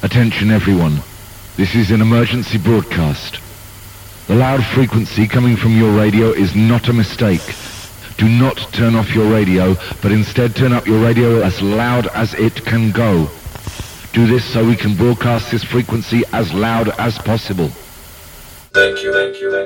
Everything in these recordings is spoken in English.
Attention everyone. This is an emergency broadcast. The loud frequency coming from your radio is not a mistake. Do not turn off your radio, but instead turn up your radio as loud as it can go. Do this so we can broadcast this frequency as loud as possible. Thank you.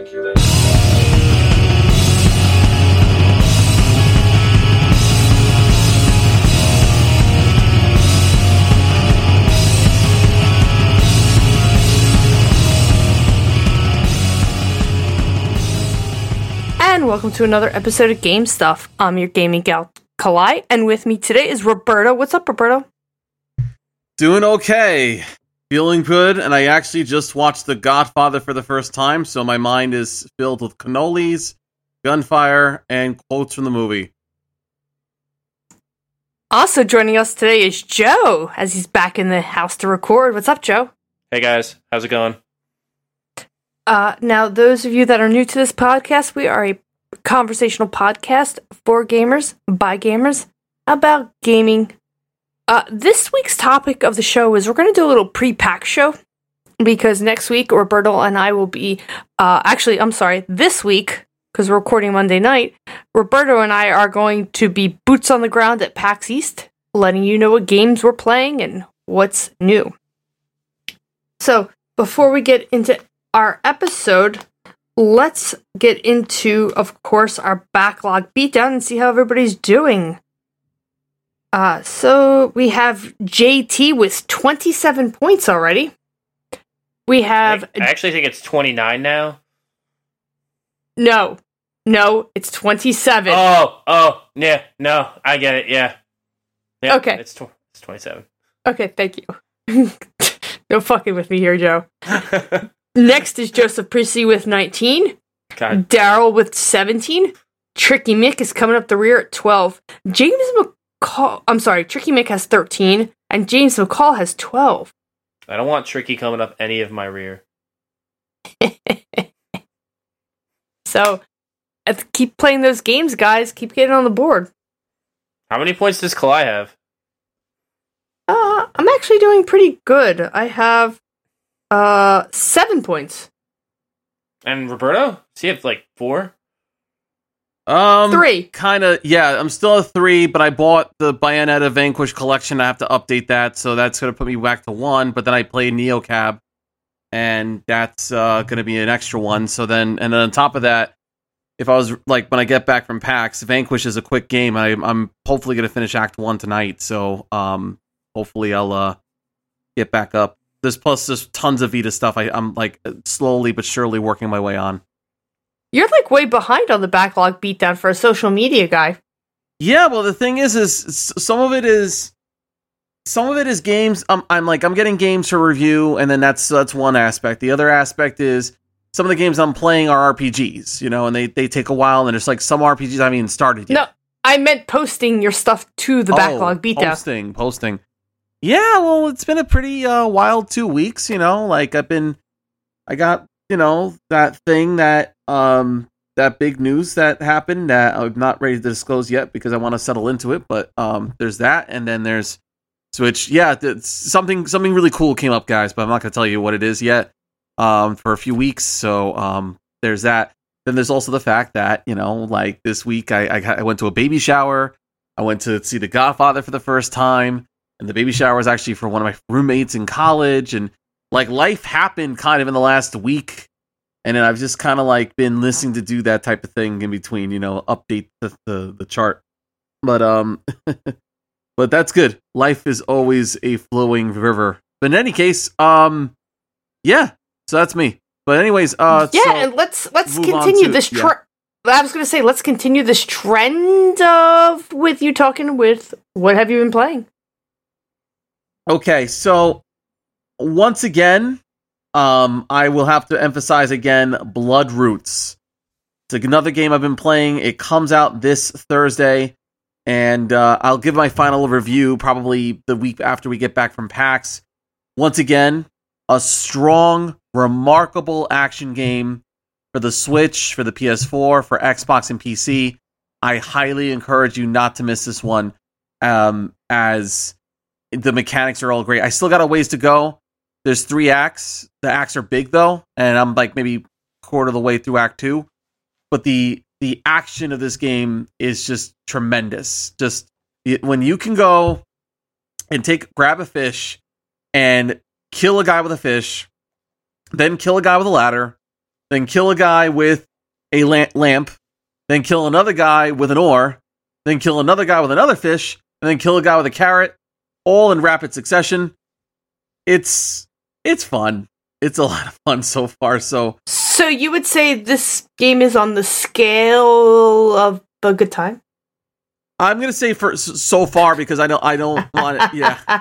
And welcome to another episode of Game Stuff. I'm your gaming gal, Kalai, and with me today is Roberto. What's up, Roberto? Doing okay. Feeling good, and I actually just watched The Godfather for the first time, so my mind is filled with cannolis, gunfire, and quotes from the movie. Also joining us today is Joe, as he's back in the house to record. What's up, Joe? Hey guys, how's it going? Now, those of you that are new to this podcast, we are a conversational podcast for gamers, by gamers, about gaming. This week's topic of the show is we're going to do a little pre-pack show, because next week, Roberto and I will be, this week, because we're recording Monday night, Roberto and I are going to be boots on the ground at PAX East, letting you know what games we're playing and what's new. So, before we get into our episode, let's get into, of course, our backlog beatdown and see how everybody's doing. So we have JT with 27 points already. We have... I actually think it's 29 now. No, it's 27. Oh, yeah, no, I get it, yeah. Okay. It's 27. Okay, thank you. No fucking with me here, Joe. Next is Joseph Priestley with 19. God. Daryl with 17. Tricky Mick is coming up the rear at 12. Tricky Mick has 13, and James McCall has 12. I don't want Tricky coming up any of my rear. So, keep playing those games, guys. Keep getting on the board. How many points does Kalai have? I'm actually doing pretty good. I have 7 points. And Roberto? Does he have, 4? 3. Kinda, yeah, I'm still at 3, but I bought the Bayonetta Vanquish collection. I have to update that, so that's gonna put me back to 1, but then I played NeoCab, and that's gonna be an extra 1, and then on top of that, if I was, when I get back from PAX, Vanquish is a quick game. I'm hopefully gonna finish Act 1 tonight, so, hopefully I'll, get back up. There's tons of Vita stuff I'm, slowly but surely working my way on. You're, way behind on the backlog beatdown for a social media guy. Yeah, well, the thing is some of it is games. I'm getting games for review, and then that's one aspect. The other aspect is some of the games I'm playing are RPGs, and they take a while, and there's some RPGs I haven't even started yet. No, I meant posting your stuff to the backlog beatdown. Posting. Yeah, well, it's been a pretty wild 2 weeks, I got, that thing that big news that happened that I'm not ready to disclose yet because I want to settle into it, but there's that, and then there's Switch. Yeah, something really cool came up, guys, but I'm not going to tell you what it is yet for a few weeks, so there's that. Then there's also the fact that, this week I went to a baby shower, I went to see The Godfather for the first time, and the baby shower was actually for one of my roommates in college, and life happened kind of in the last week, and then I've just kind of been listening to do that type of thing in between, update the chart. But but that's good. Life is always a flowing river. But in any case, yeah. So that's me. But anyways, and let's continue this trend. I was going to say, let's continue this trend of with you talking with what have you been playing? Okay, so once again, I will have to emphasize again, Bloodroots. It's another game I've been playing. It comes out this Thursday, and I'll give my final review probably the week after we get back from PAX. Once again, a strong, remarkable action game for the Switch, for the PS4, for Xbox and PC. I highly encourage you not to miss this one, as the mechanics are all great. I still got a ways to go. There's 3 acts. The acts are big though, and I'm like maybe quarter of the way through Act 2. But the action of this game is just tremendous. Just when you can go and grab a fish and kill a guy with a fish, then kill a guy with a ladder, then kill a guy with a lamp, then kill another guy with an oar, then kill another guy with another fish, and then kill a guy with a carrot, all in rapid succession. It's fun. It's a lot of fun so far. So you would say this game is on the scale of a good time? I'm gonna say for so far because I don't want it. Yeah,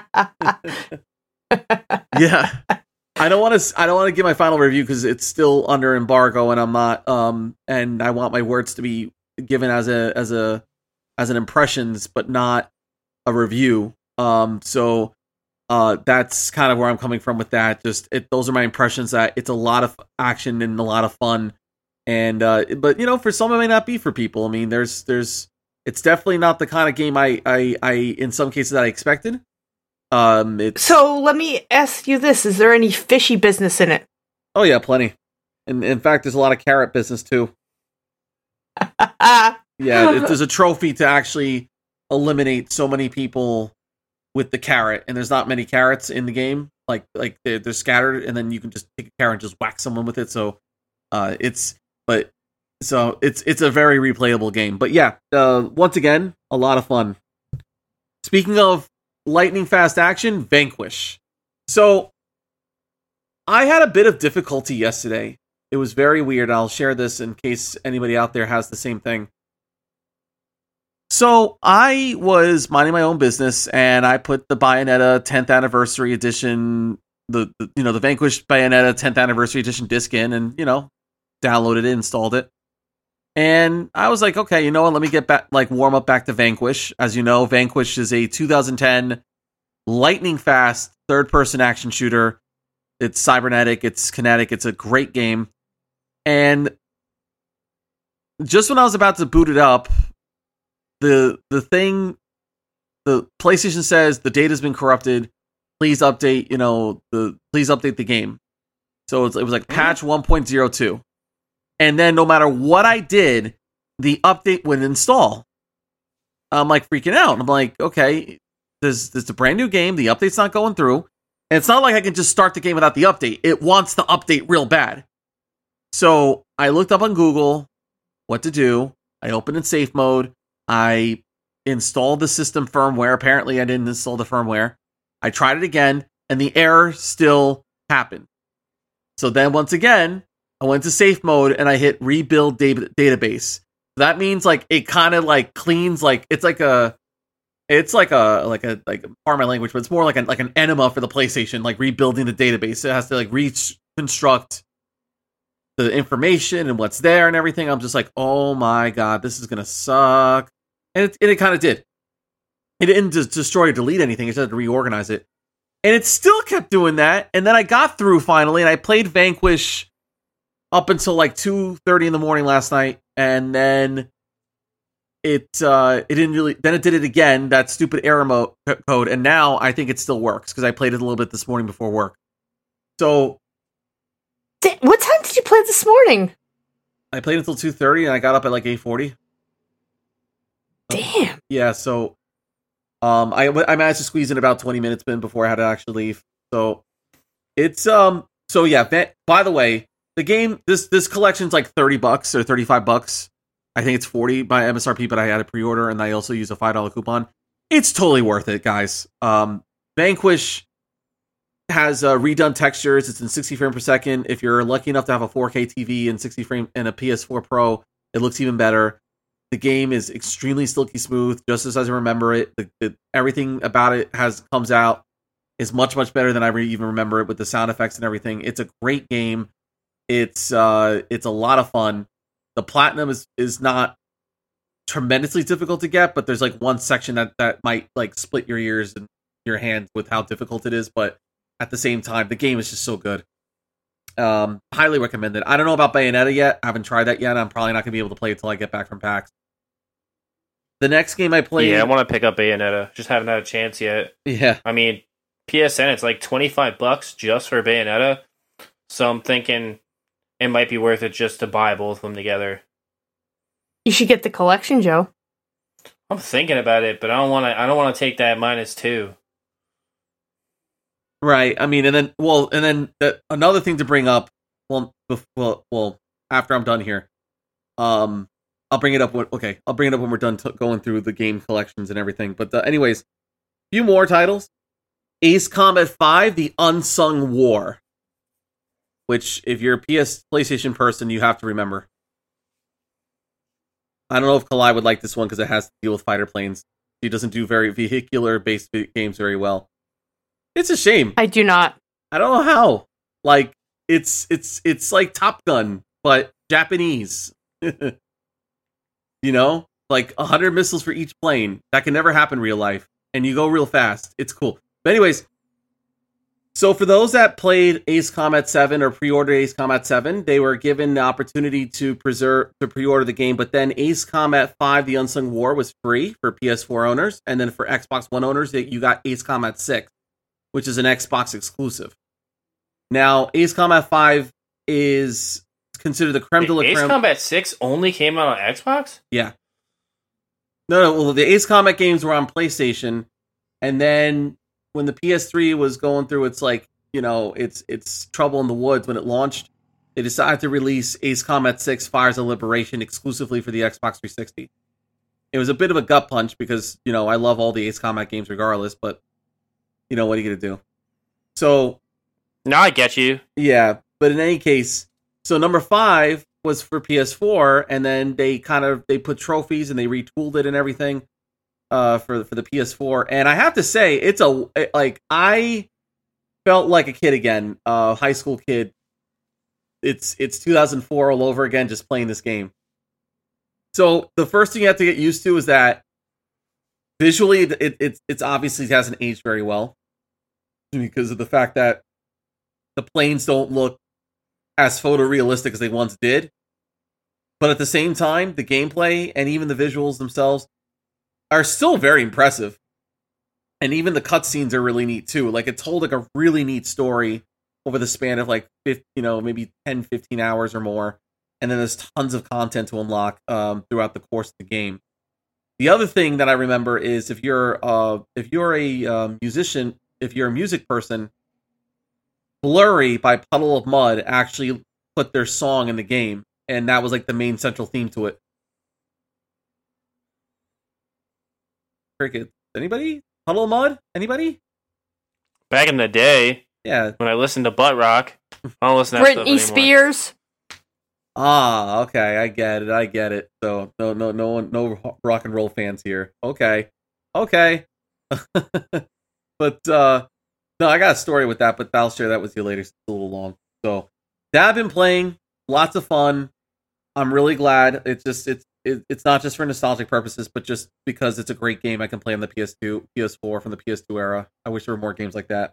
yeah. I don't want to give my final review because it's still under embargo, and I'm not. And I want my words to be given as an impressions, but not a review. So that's kind of where I'm coming from with that. Those are my impressions. That it's a lot of action and a lot of fun, and but for some it may not be for people. I mean, it's definitely not the kind of game I in some cases that I expected. So let me ask you this: is there any fishy business in it? Oh yeah, plenty. And in fact, there's a lot of carrot business too. Yeah, there's a trophy to actually eliminate so many people with the carrot, and there's not many carrots in the game. Like they're scattered, and then you can just take a carrot and just whack someone with it. So it's a very replayable game. But yeah, once again, a lot of fun. Speaking of lightning fast action, Vanquish. So I had a bit of difficulty yesterday. It was very weird. I'll share this in case anybody out there has the same thing. So I was minding my own business, and I put the Bayonetta 10th anniversary edition, the Vanquish Bayonetta 10th anniversary edition disc in, and downloaded it, installed it. And I was like, okay, you know what? Let me get back, warm up back to Vanquish. As you know, Vanquish is a 2010 lightning fast third-person action shooter. It's cybernetic, it's kinetic, it's a great game. And just when I was about to boot it up, the PlayStation says the data's been corrupted. Please update, please update the game. So it was like patch 1.02. And then no matter what I did, the update would install. I'm like freaking out. I'm like, okay, this is a brand new game. The update's not going through. And it's not like I can just start the game without the update. It wants the update real bad. So I looked up on Google what to do. I opened in safe mode. I installed the system firmware. Apparently I didn't install the firmware. I tried it again, and the error still happened. So then once again, I went to safe mode and I hit rebuild database. That means it kind of cleans it's like pardon my language, but it's more like an enema for the PlayStation, rebuilding the database. It has to reconstruct the information and what's there and everything. I'm just like, oh my god, this is gonna suck. And it kind of did. It didn't just destroy or delete anything. It just had to reorganize it. And it still kept doing that. And then I got through finally, and I played Vanquish up until 2:30 in the morning last night, and then it didn't really. Then it did it again, that stupid error code, and now I think it still works because I played it a little bit this morning before work. So, what time did you play this morning? I played until 2:30, and I got up at 8:40. Damn. Yeah. So, I managed to squeeze in about 20 minutes before I had to actually leave. So, it's So yeah. By the way, the game, this collection's $30 or $35. I think it's $40 by MSRP, but I had a pre-order and I also use a $5 coupon. It's totally worth it, guys. Vanquish has redone textures. It's in 60 frames per second. If you're lucky enough to have a 4K TV and 60 frame and a PS4 Pro, it looks even better. The game is extremely silky smooth, just as I remember it. Everything about it comes out is much better than I even remember it, with the sound effects and everything. It's a great game. It's a lot of fun. The platinum is not tremendously difficult to get, but there's one section that might split your ears and your hand with how difficult it is. But at the same time, the game is just so good. Highly recommended. I don't know about Bayonetta yet. I haven't tried that yet. I'm probably not gonna be able to play it till I get back from PAX. The next game I played, I want to pick up Bayonetta. Just haven't had a chance yet. Yeah, I mean, PSN, it's like $25 just for Bayonetta. So I'm thinking it might be worth it just to buy both of them together. You should get the collection, Joe. I'm thinking about it, but I don't want to take that -2. Right. I mean, another thing to bring up. Well, after I'm done here, I'll bring it up. I'll bring it up when we're done going through the game collections and everything. But anyways, a few more titles. Ace Combat 5: The Unsung War, which, if you're a PlayStation person, you have to remember. I don't know if Kalai would like this one because it has to deal with fighter planes. She doesn't do very vehicular-based games very well. It's a shame. I do not. I don't know how. Like, it's like Top Gun, but Japanese. You know? Like 100 missiles for each plane. That can never happen in real life. And you go real fast. It's cool. But anyways, so for those that played Ace Combat 7 or pre-ordered Ace Combat 7, they were given the opportunity to pre-order the game, but then Ace Combat 5: The Unsung War was free for PS4 owners, and then for Xbox One owners, you got Ace Combat 6, which is an Xbox exclusive. Now, Ace Combat 5 is considered the creme de la creme. Ace Combat 6 only came out on Xbox? Yeah. No, well, the Ace Combat games were on PlayStation, and then when the PS3 was going through its its trouble in the woods when it launched, they decided to release Ace Combat 6: Fires of Liberation exclusively for the Xbox 360. It was a bit of a gut punch because, I love all the Ace Combat games regardless, but what are you going to do? So... No, I get you. Yeah, but in any case, so number 5 was for PS4, and then they put trophies and they retooled it and everything. For the PS4, and I have to say, I felt like a kid again, high school kid. It's 2004 all over again, just playing this game. So the first thing you have to get used to is that visually, it's obviously hasn't aged very well because of the fact that the planes don't look as photorealistic as they once did. But at the same time, the gameplay and even the visuals themselves are still very impressive. And even the cutscenes are really neat too. Like, it told a really neat story over the span of maybe 10, 15 hours or more. And then there's tons of content to unlock throughout the course of the game. The other thing that I remember is if you're a musician, if you're a music person, Blurry by Puddle of Mudd actually put their song in the game. And that was like the main central theme to it. Cricket. Anybody? Puddle of Mudd? Anybody? Back in the day, yeah, when I listened to butt rock, I don't listen to that stuff anymore. Britney Spears. Ah, okay, I get it. So no rock and roll fans here. Okay. But no, I got a story with that, but I'll share that with you later. It's a little long. So that I've been playing, lots of fun. I'm really glad. It's not just for nostalgic purposes, but just because it's a great game I can play on the PS4 from the PS2 era. I wish there were more games like that.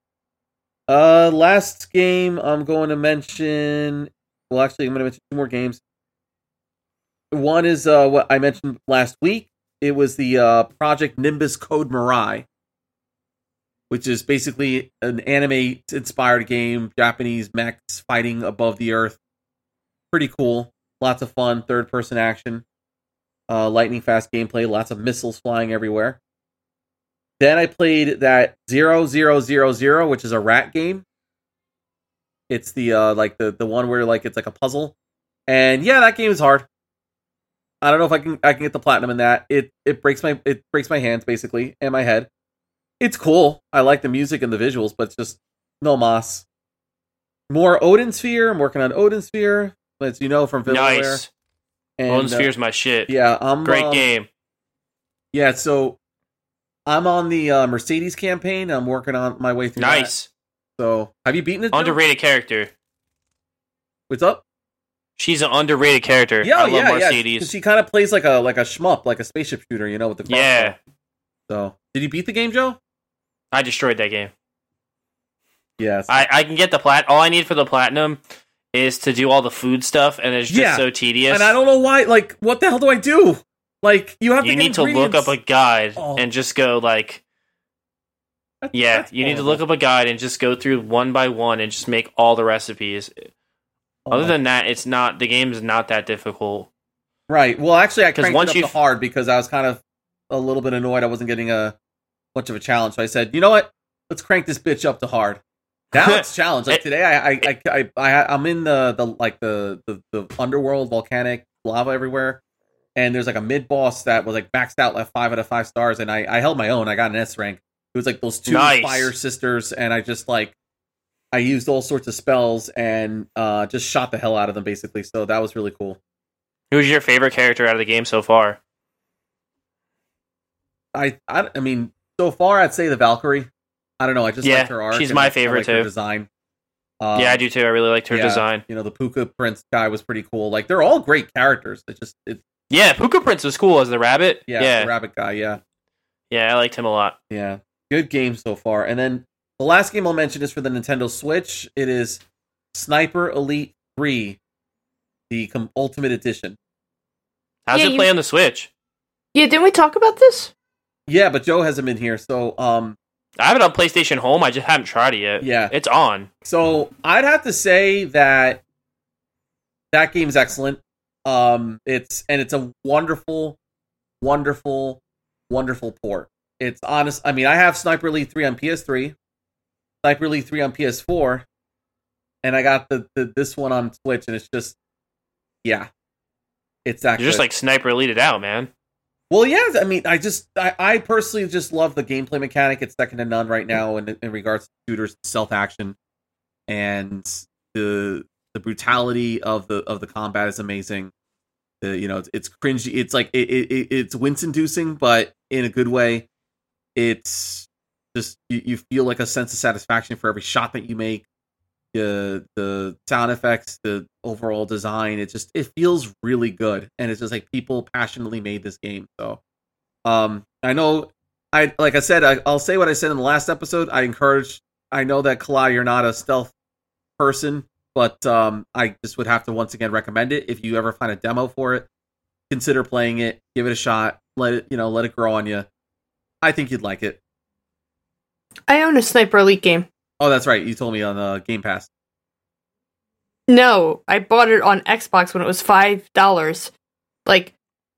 Last game I'm going to mention... Well, actually, I'm going to mention 2 more games. One is what I mentioned last week. It was the Project Nimbus Code Mirai, which is basically an anime-inspired game, Japanese mechs fighting above the earth. Pretty cool. Lots of fun, third-person action, lightning-fast gameplay, lots of missiles flying everywhere. Then I played that 0000, which is a rat game. It's the the one where it's like a puzzle, and yeah, that game is hard. I don't know if I can get the platinum in that. It breaks my hands basically and my head. It's cool. I like the music and the visuals, but it's just no mas. More Odin Sphere. I'm working on Odin Sphere. As you know from VillaWare. Nice. And, Odin Sphere's my shit. Yeah, great game. Yeah, so I'm on the Mercedes campaign. I'm working on my way through. Nice. That. So, have you beaten it? Underrated character. What's up? She's an underrated character. Yeah, I love Mercedes. Yeah. She kind of plays like a shmup, like a spaceship shooter, with the crossbow. Yeah. So, did you beat the game, Joe? I destroyed that game. Yes. I can get the all I need for the platinum is to do all the food stuff, and it's just so tedious. And I don't know why. Like, what the hell do I do? Like, you need to look up a guide and just go That's you need to horrible. look up a guide and just go through one by one and just make all the recipes. Other than that, the game is not that difficult. Right. Well, actually, I cranked once it up to hard because I was kind of a little bit annoyed I wasn't getting a much of a challenge. So I said, you know what? Let's crank this bitch up to hard. Now it's challenge. Like today, I'm in the underworld, volcanic lava everywhere, and there's like a mid boss that was like maxed out like 5 out of 5 stars, and I held my own. I got an S rank. It was like those 2 fire sisters, and I just I used all sorts of spells and just shot the hell out of them basically. So that was really cool. Who's your favorite character out of the game so far? I mean, so far I'd say the Valkyrie. I don't know. I just like her arc. She's my favorite too. Her design. Yeah, I do too. I really liked her design. You know, the Puka Prince guy was pretty cool. Like they're all great characters. Yeah, Puka Prince was cool as the rabbit. Yeah, the rabbit guy. Yeah, I liked him a lot. Yeah, good game so far. And then the last game I'll mention is for the Nintendo Switch. It is Sniper Elite 3, the Ultimate Edition. How's it play on the Switch? Yeah, didn't we talk about this? Yeah, but Joe hasn't been here, so I have it on PlayStation Home. I just haven't tried it yet. Yeah, it's on. So I'd have to say that game's excellent. It's a wonderful, wonderful, wonderful port. It's honest. I mean, I have Sniper Elite 3 on PS3, Sniper Elite 3 on PS4, and I got this one on Switch, and it's just, it's that. You're just like Sniper Elite it out, man. Well, yeah. I mean, I personally just love the gameplay mechanic. It's second to none right now in regards to shooters, stealth action, and the brutality of the combat is amazing. It's cringy. It's like it's wince-inducing, but in a good way. It's just you feel like a sense of satisfaction for every shot that you make. The sound effects, the overall design, it feels really good, and it's just like people passionately made this game. So, I know, I'll say what I said in the last episode. I know that Kalai, you're not a stealth person, but I just would have to once again recommend it. If you ever find a demo for it, consider playing it, give it a shot, let it grow on you. I think you'd like it. I own a Sniper Elite game. Oh, that's right. You told me on Game Pass. No, I bought it on Xbox when it was $5, like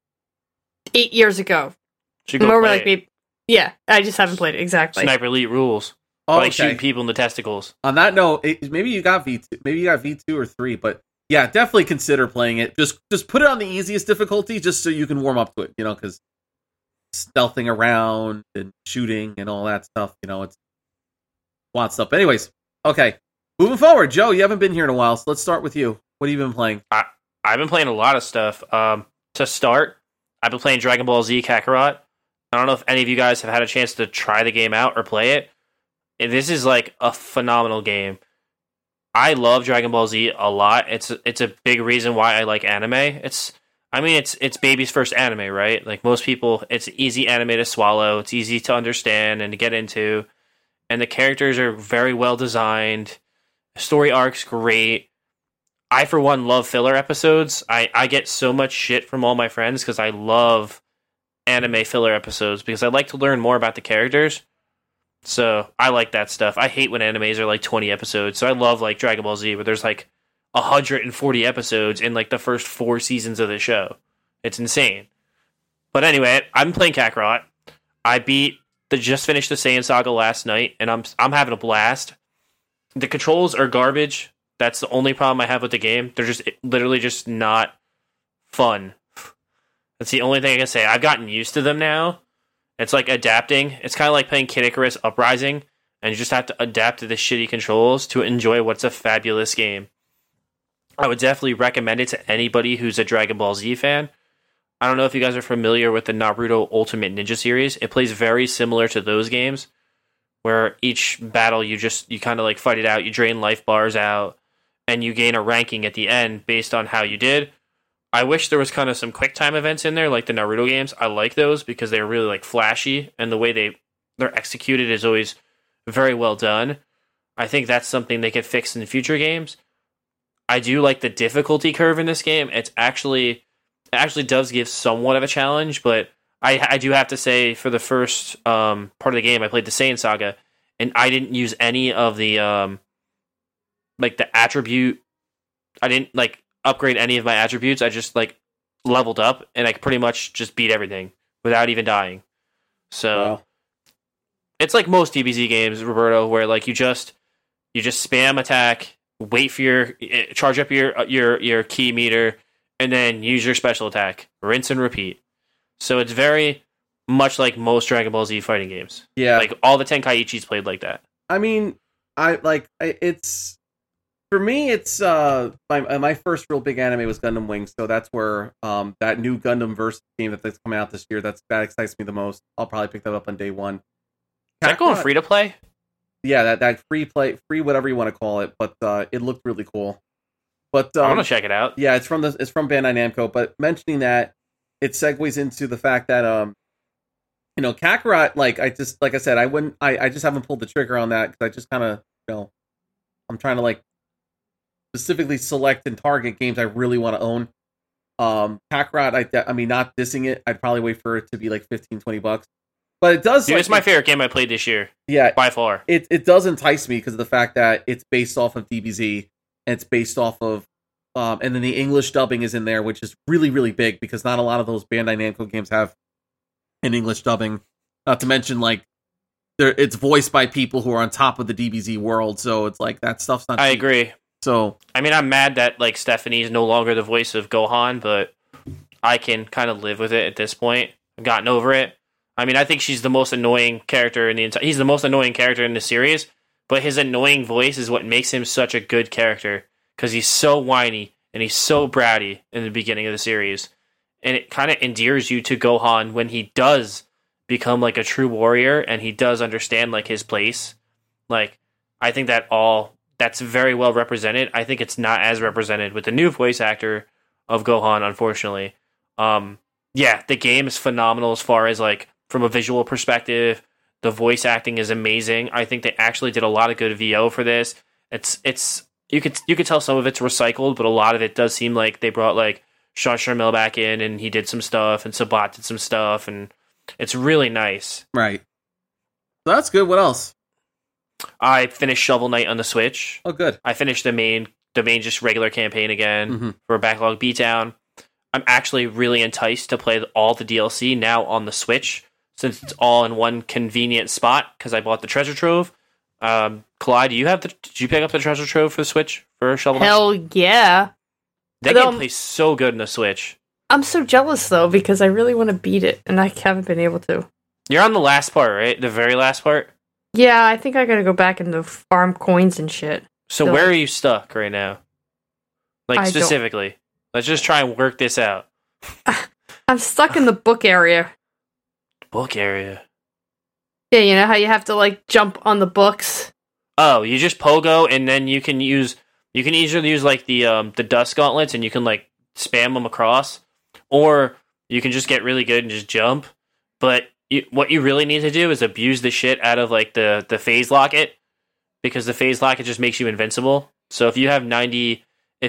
8 years ago. Should go play it. Yeah, I just haven't played it exactly. Sniper Elite rules. Oh, like shooting people in the testicles. On that note, maybe you got V2, V2 or 3, but yeah, definitely consider playing it. Just put it on the easiest difficulty, just so you can warm up to it. Because stealthing around and shooting and all that stuff, it's want stuff. Anyways, okay. Moving forward, Joe, you haven't been here in a while, so let's start with you. What have you been playing? I've been playing a lot of stuff. To start, I've been playing Dragon Ball Z Kakarot. I don't know if any of you guys have had a chance to try the game out or play it. This is like a phenomenal game. I love Dragon Ball Z a lot. It's a big reason why I like anime. It's baby's first anime, right? Like most people, it's easy anime to swallow. It's easy to understand and to get into. And the characters are very well designed. Story arc's great. I, for one, love filler episodes. I get so much shit from all my friends because I love anime filler episodes because I like to learn more about the characters. So I like that stuff. I hate when animes are like 20 episodes. So I love like Dragon Ball Z, where there's like 140 episodes in like the first 4 seasons of the show. It's insane. But anyway, I'm playing Kakarot. I just finished the Saiyan Saga last night, and I'm having a blast. The controls are garbage. That's the only problem I have with the game. They're just literally just not fun. That's the only thing I can say. I've gotten used to them now. It's like adapting. It's kind of like playing Kid Icarus Uprising, and you just have to adapt to the shitty controls to enjoy what's a fabulous game. I would definitely recommend it to anybody who's a Dragon Ball Z fan. I don't know if you guys are familiar with the Naruto Ultimate Ninja series. It plays very similar to those games, where each battle you kind of like fight it out, you drain life bars out, and you gain a ranking at the end based on how you did. I wish there was kind of some quick time events in there, like the Naruto games. I like those because they're really like flashy, and the way they're executed is always very well done. I think that's something they could fix in future games. I do like the difficulty curve in this game. It actually does give somewhat of a challenge, but I do have to say, for the first part of the game, I played the Saiyan Saga. and I didn't use any of the like the attribute. I didn't like upgrade any of my attributes. I just like leveled up, and I pretty much just beat everything without even dying. So it's like most DBZ games, Roberto, where like you just spam attack, wait for your charge up your key meter, and then use your special attack, rinse and repeat. So it's very much like most Dragon Ball Z fighting games. Yeah, like all the Tenkaichis played like that. I mean, it's for me. It's my first real big anime was Gundam Wing, so that's where that new Gundam Versus game that's coming out this year. That excites me the most. I'll probably pick that up on day one. Is that going free to play? Yeah, that free whatever you want to call it, but it looked really cool. But I want to check it out. Yeah, it's from Bandai Namco. But mentioning that, it segues into the fact that Kakarot, like I said, I just haven't pulled the trigger on that because I just kind of I'm trying to like specifically select and target games I really want to own. Kakarot, I mean, not dissing it, I'd probably wait for it to be like $15-$20. But it does. Dude, it's my favorite game I played this year. Yeah, by far. It does entice me because of the fact that it's based off of DBZ and it's based off of, and then the English dubbing is in there, which is really, really big because not a lot of those Bandai Namco games have an English dubbing. Not to mention, like, it's voiced by people who are on top of the DBZ world, so it's like that stuff's not. I agree. So I mean, I'm mad that like Stephanie is no longer the voice of Gohan, but I can kind of live with it at this point. I've gotten over it. I mean, I think she's the most annoying character in the entire. He's the most annoying character in the series, but his annoying voice is what makes him such a good character because he's so whiny and he's so bratty in the beginning of the series, and it kind of endears you to Gohan when he does become like a true warrior and he does understand like his place. Like, I think that's very well represented. I think it's not as represented with the new voice actor of Gohan, unfortunately. Yeah, the game is phenomenal as far as like. From a visual perspective, the voice acting is amazing. I think they actually did a lot of good VO for this. It's you could tell some of it's recycled, but a lot of it does seem like they brought like Sean Sharmell back in and he did some stuff and Sabat did some stuff and it's really nice. Right. So that's good. What else? I finished Shovel Knight on the Switch. Oh, good. I finished the main just regular campaign again for Backlog Beatdown. I'm actually really enticed to play all the DLC now on the Switch. Since it's all in one convenient spot, because I bought the treasure trove. Clyde, did you pick up the treasure trove for the Switch for Shovel Knight? Hell yeah! That game plays so good in the Switch. I'm so jealous though because I really want to beat it and I haven't been able to. You're on the last part, right? The very last part. Yeah, I think I gotta go back and farm coins and shit. So where are you stuck right now? Like specifically, let's just try and work this out. I'm stuck in the book area. Book area. Yeah, you know how you have to like jump on the books. Oh, you just pogo, and then you can either use like the dust gauntlets, and you can like spam them across, or you can just get really good and just jump. But what you really need to do is abuse the shit out of like the phase locket, because the phase locket just makes you invincible. So if you have 90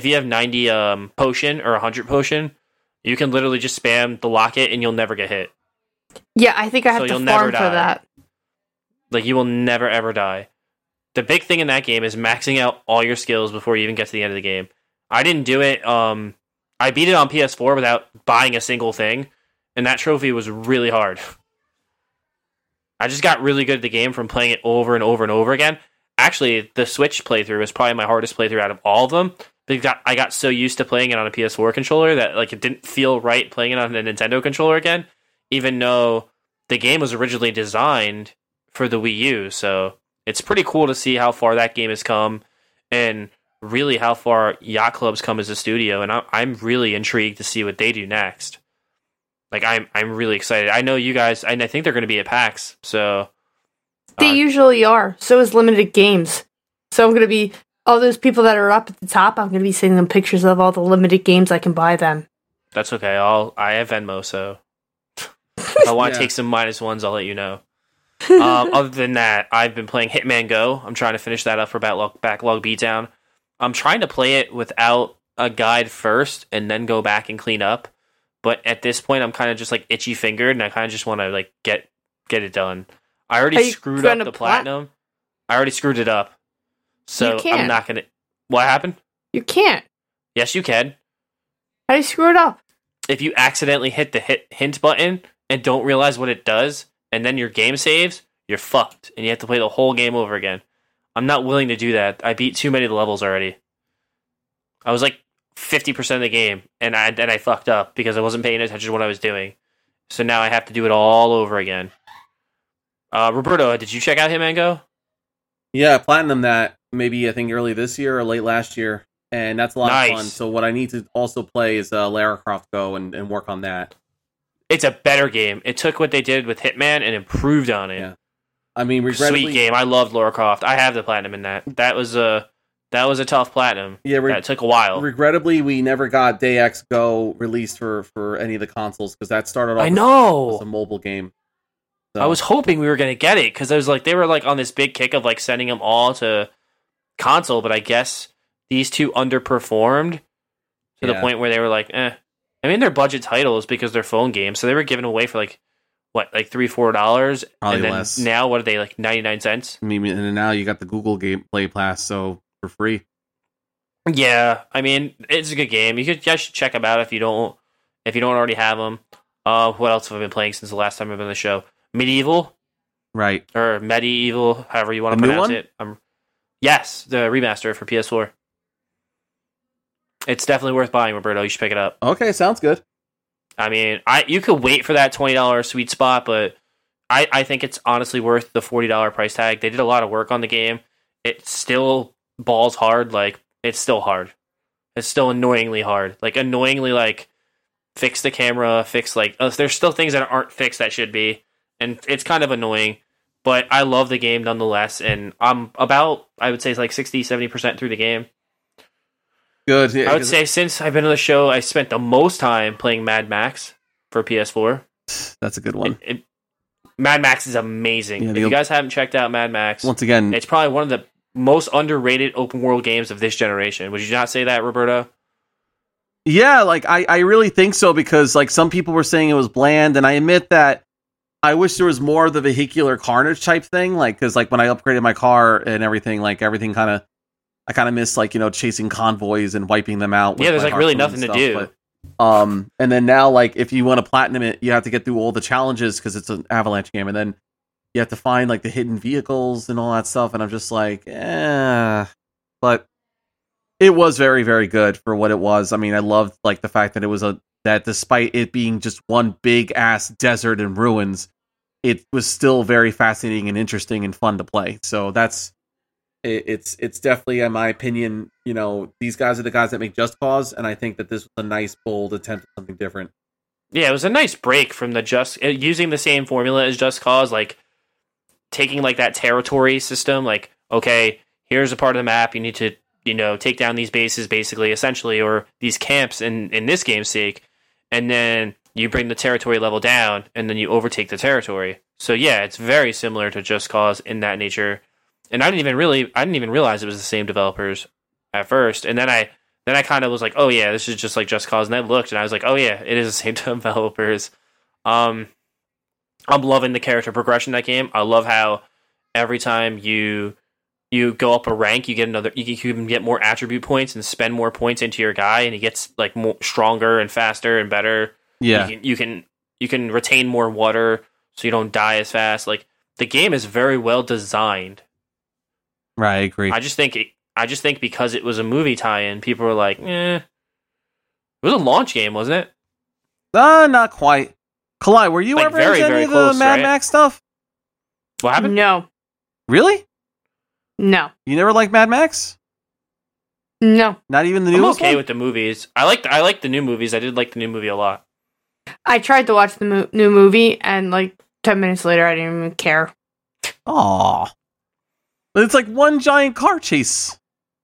potion or 100 potion, you can literally just spam the locket, and you'll never get hit. Yeah, I think I have to farm for that. Like, you will never, ever die. The big thing in that game is maxing out all your skills before you even get to the end of the game. I didn't do it. I beat it on PS4 without buying a single thing, and that trophy was really hard. I just got really good at the game from playing it over and over and over again. Actually, the Switch playthrough was probably my hardest playthrough out of all of them. Because I got so used to playing it on a PS4 controller that like it didn't feel right playing it on a Nintendo controller again. Even though the game was originally designed for the Wii U. So it's pretty cool to see how far that game has come and really how far Yacht Club's come as a studio. And I'm really intrigued to see what they do next. Like, I'm really excited. I know you guys, and I think they're going to be at PAX. So they usually are. So is Limited Games. So I'm going to be, all those people that are up at the top, I'm going to be sending them pictures of all the Limited Games I can buy them. That's okay. I have Venmo, so if I want to take some -1s, I'll let you know. Other than that, I've been playing Hitman Go. I'm trying to finish that up for Backlog Beatdown. I'm trying to play it without a guide first and then go back and clean up. But at this point, I'm kind of just like itchy fingered, and I kind of just want to like get it done. I already screwed up the platinum. I already screwed it up. So You can't. I'm not gonna. What happened? You can't. Yes, you can. How do you screw it up? If you accidentally hit the hint button and don't realize what it does, and then your game saves, you're fucked, and you have to play the whole game over again. I'm not willing to do that. I beat too many of the levels already. I was like 50% of the game, and I fucked up because I wasn't paying attention to what I was doing. So now I have to do it all over again. Roberto, did you check out Hitman Go? Yeah, platinum that maybe I think early this year or late last year, and that's a lot of fun. So what I need to also play is Lara Croft Go and work on that. It's a better game. It took what they did with Hitman and improved on it. Yeah. I mean, regrettably, sweet game. I loved Lara Croft. I have the platinum in that. That was a tough platinum. Yeah, that took a while. Regrettably, we never got Day X Go released for any of the consoles because that started off. I know. As a mobile game. So. I was hoping we were going to get it because I was like, they were like on this big kick of like sending them all to console, but I guess these two underperformed to the point where they were like, eh. I mean, they're budget titles because they're phone games, so they were given away for like what, like $3-4, probably and then less. Now what are they, like 99¢? I mean, and now you got the Google Game Play Pass, so for free. Yeah, I mean, it's a good game. You should check them out if you don't already have them. What else have I been playing since the last time I've been on the show? Medieval, right? Or Medieval, however you want to pronounce it. Yes, the remaster for PS4. It's definitely worth buying, Roberto. You should pick it up. Okay, sounds good. I mean, you could wait for that $20 sweet spot, but I think it's honestly worth the $40 price tag. They did a lot of work on the game. It still balls hard. Like, it's still hard. It's still annoyingly hard. Like, annoyingly, like, fix the camera, fix, like, there's still things that aren't fixed that should be. And it's kind of annoying, but I love the game nonetheless. And I'm about, I would say, like 60-70% through the game. Good. Yeah, I would say since I've been on the show, I spent the most time playing Mad Max for PS4. That's a good one. Mad Max is amazing. If you guys haven't checked out Mad Max, once again, it's probably one of the most underrated open world games of this generation. Would you not say that, Roberto? Yeah, like I really think so because like some people were saying it was bland, and I admit that I wish there was more of the vehicular carnage type thing, like because like when I upgraded my car and everything, like everything kind of miss like chasing convoys and wiping them out. Yeah, there's like really nothing to do. But, and then now like if you want to platinum it, you have to get through all the challenges because it's an Avalanche game, and then you have to find like the hidden vehicles and all that stuff. And I'm just like, but it was very, very good for what it was. I mean, I loved like the fact that it was that despite it being just one big ass desert and ruins, it was still very fascinating and interesting and fun to play. So it's definitely, in my opinion, these guys are the guys that make Just Cause, and I think that this was a nice, bold attempt at something different. Yeah, it was a nice break from using the same formula as Just Cause, like taking like that territory system, like, okay, here's a part of the map, you need to, take down these bases basically, essentially, or these camps in this game's sake, and then you bring the territory level down, and then you overtake the territory. So yeah, it's very similar to Just Cause in that nature. And I didn't even realize it was the same developers at first. And then I kind of was like, oh yeah, this is just like Just Cause. And I looked and I was like, oh yeah, it is the same developers. I'm loving the character progression in that game. I love how every time you go up a rank, you can get more attribute points and spend more points into your guy, and he gets like more stronger and faster and better. Yeah, you can retain more water so you don't die as fast. Like, the game is very well designed. Right, I agree. I just think because it was a movie tie-in, people were like, It was a launch game, wasn't it? Not quite. Kalai, were you ever into any of the Mad Max stuff? What happened? No. Really? No. You never liked Mad Max? No. Not even the newest I'm okay one? with the movies. I like the new movies. I did like the new movie a lot. I tried to watch the new movie, and like 10 minutes later, I didn't even care. Aww. But it's like one giant car chase.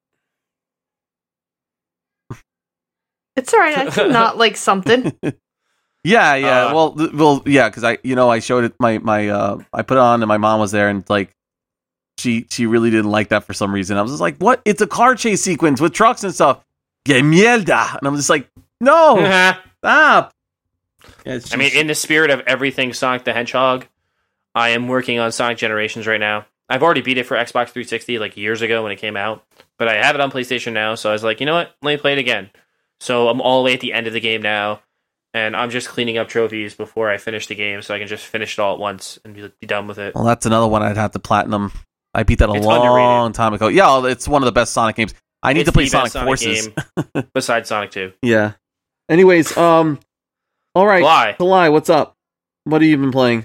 It's alright. I can not like something. Yeah. Well, yeah. Because I showed it. I put it on, and my mom was there, and like, she really didn't like that for some reason. I was just like, what? It's a car chase sequence with trucks and stuff. Que mierda! And I'm just like, no, stop. Yeah, I mean, in the spirit of everything Sonic the Hedgehog, I am working on Sonic Generations right now. I've already beat it for Xbox 360 like years ago when it came out, but I have it on PlayStation now, so I was like, you know what? Let me play it again. So I'm all the way at the end of the game now, and I'm just cleaning up trophies before I finish the game, so I can just finish it all at once and be done with it. Well, that's another one I'd have to platinum. I beat that a It's long underrated. time ago. Yeah, it's one of the best Sonic games. I need to play the best Sonic Forces. game besides Sonic 2. Yeah. Anyways, all right. Why? Kalai, what's up? What have you been playing?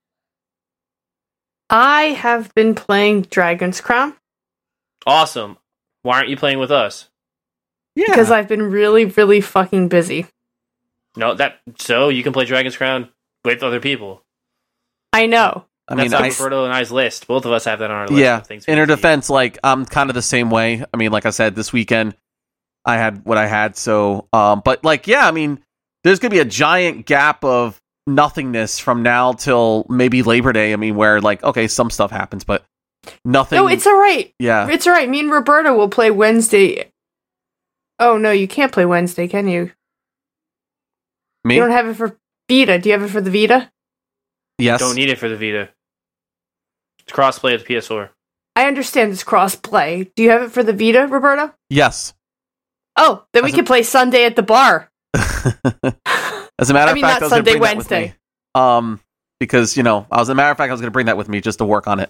I have been playing Dragon's Crown Awesome. Why aren't you playing with us? Yeah. because I've been really, really fucking busy. No, so you can play Dragon's Crown with other people. I know. I mean, That's on Roberto and I's list. Both of us have that on our list. yeah. Of things we In her need to defense, like, I'm kind of the same way. I mean, like I said, this weekend I had what I had. So, but like, yeah, I mean, there's going to be a giant gap of nothingness from now till maybe Labor Day. I mean, where like, okay, some stuff happens, but nothing. No, it's alright. yeah. It's alright. Me and Roberta will play Wednesday. Oh, no, you can't play Wednesday, can you? Me? You don't have it for Vita. Do you have it for the Vita? Yes. Don't need it for the Vita. It's crossplay with the PS4. I understand it's cross-play. Do you have it for the Vita, Roberta? Yes. Oh, then we can play Sunday at the bar. As a matter I of mean, fact, not I was going to Sunday, bring that with me. Wednesday. Because, as a matter of fact, I was going to bring that with me just to work on it.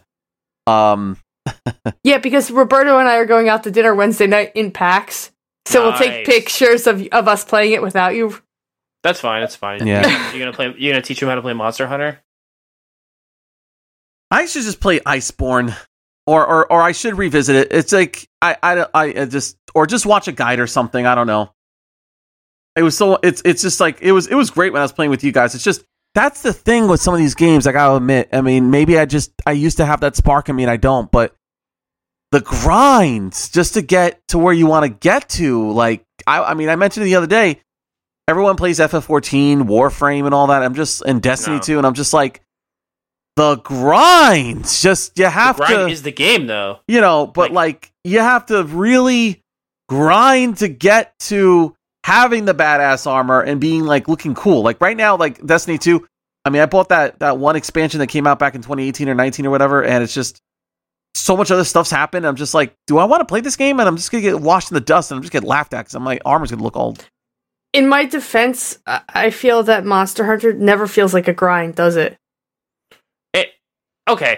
Yeah, because Roberto and I are going out to dinner Wednesday night in PAX. So we'll take Nice. pictures of us playing it without you. That's fine. It's fine. Yeah. You're gonna teach him how to play Monster Hunter. I should just play Iceborne, or I should revisit it. It's like I just watch a guide or something. I don't know. It was so it's just like it was great when I was playing with you guys. It's just that's the thing with some of these games. I gotta admit. I mean, maybe I used to have that spark in me, and I don't. But the grinds just to get to where you want to get to, like I mean, I mentioned it the other day. Everyone plays FF14, Warframe, and all that. I'm just in Destiny 2, and I'm just like. The grinds, just you have The grind to is the game, though. but like you have to really grind to get to having the badass armor and being like looking cool. Like right now, like Destiny 2, I mean, I bought that one expansion that came out back in 2018 or 19 or whatever, and it's just so much other stuff's happened. I'm just like, do I want to play this game? And I'm just gonna get washed in the dust and I'm just get laughed at because my armor's gonna look old. In my defense, I feel that Monster Hunter never feels like a grind, does it? Okay.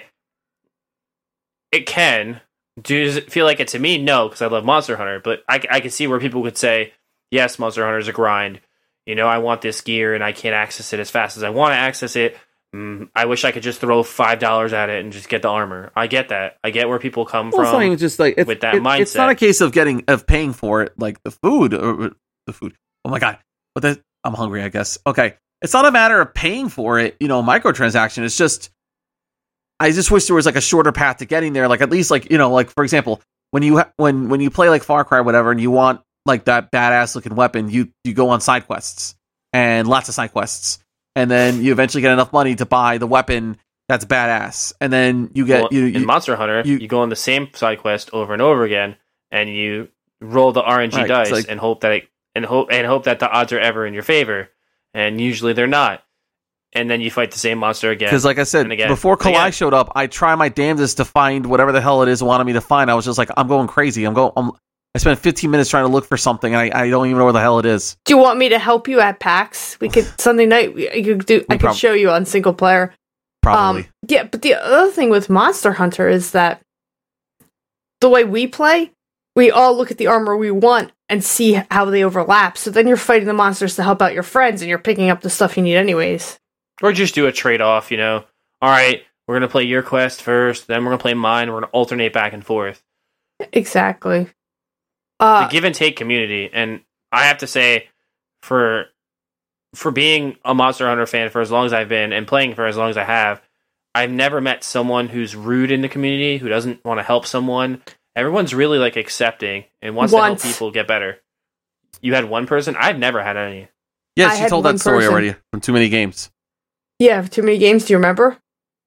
It can. Does it feel like it to me? No, because I love Monster Hunter. But I can see where people could say, yes, Monster Hunter is a grind. I want this gear and I can't access it as fast as I want to access it. I wish I could just throw $5 at it and just get the armor. I get that. I get where people come Well, it's not from. even just like with that mindset. It's not a case of paying for it, like the food. Oh my god! But I'm hungry. I guess. Okay, it's not a matter of paying for it. Microtransaction. It's just. I just wish there was like a shorter path to getting there. Like at least like like for example, when you when you play like Far Cry or whatever, and you want like that badass looking weapon, you go on side quests and lots of side quests, and then you eventually get enough money to buy the weapon that's badass, and then you get in Monster Hunter, you go on the same side quest over and over again, and you roll the RNG dice and hope that hope that the odds are ever in your favor, and usually they're not. And then you fight the same monster again. Because, like I said, before Kalai showed up, I try my damnedest to find whatever the hell it is wanted me to find. I was just like, I'm going crazy. I spent 15 minutes trying to look for something, and I don't even know where the hell it is. Do you want me to help you at PAX? We could Sunday night. I could show you on single player. Probably. Yeah, but the other thing with Monster Hunter is that the way we play, we all look at the armor we want and see how they overlap. So then you're fighting the monsters to help out your friends, and you're picking up the stuff you need anyways. Or just do a trade-off, All right, we're going to play your quest first, then we're going to play mine, we're going to alternate back and forth. Exactly. The give and take community, and I have to say, for being a Monster Hunter fan for as long as I've been, and playing for as long as I have, I've never met someone who's rude in the community, who doesn't want to help someone. Everyone's really, accepting, and wants to help people get better. You had one person? I've never had any. Yeah, she told that story already from Too Many Games. Yeah, Too Many Games. Do you remember?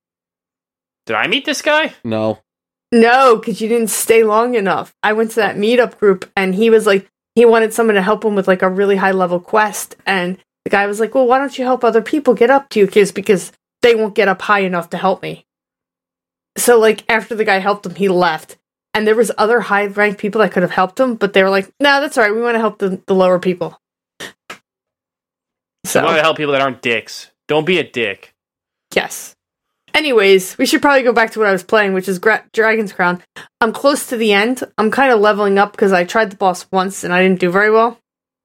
Did I meet this guy? No, because you didn't stay long enough. I went to that meetup group, and he was like, he wanted someone to help him with a really high level quest, and the guy was like, well, why don't you help other people get up to you, because they won't get up high enough to help me. So, like, after the guy helped him, he left. And there was other high-ranked people that could have helped him, but they were like, no, that's all right. We want to help the lower people. So, I want to help people that aren't dicks. Don't be a dick. Yes. Anyways, we should probably go back to what I was playing, which is Dragon's Crown. I'm close to the end. I'm kind of leveling up because I tried the boss once and I didn't do very well.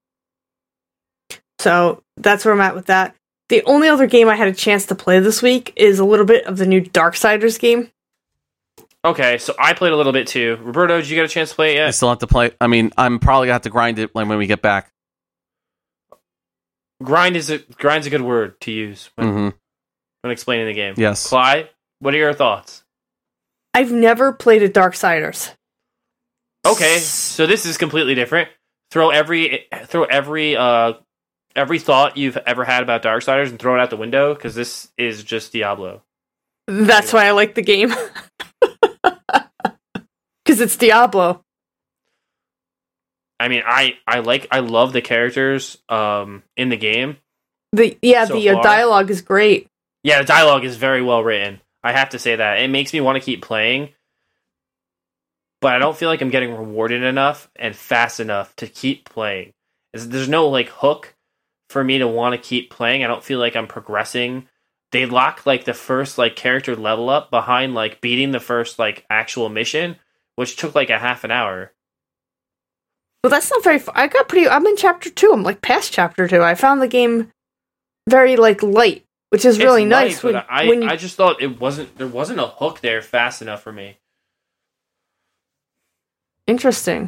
So that's where I'm at with that. The only other game I had a chance to play this week is a little bit of the new Darksiders game. Okay, so I played a little bit too. Roberto, did you get a chance to play it yet? I still have to play. I mean, I'm probably going to have to grind it when we get back. Grind's a good word to use when explaining the game. Yes. Clyde, what are your thoughts? I've never played a Darksiders. Okay, so this is completely different. Throw every thought you've ever had about Darksiders and throw it out the window, because this is just Diablo. That's why I like the game. Because it's Diablo. I mean, I love the characters in the game. The dialogue is great. Yeah, the dialogue is very well written. I have to say that. It makes me want to keep playing, but I don't feel like I'm getting rewarded enough and fast enough to keep playing. There's no like hook for me to want to keep playing. I don't feel like I'm progressing. They lock like the first like character level up behind like beating the first like actual mission, which took like a half an hour. Well, that's not very far. I'm in chapter 2. I'm like past chapter 2. I found the game very like light, which is really nice. I just thought there wasn't a hook there fast enough for me. Interesting.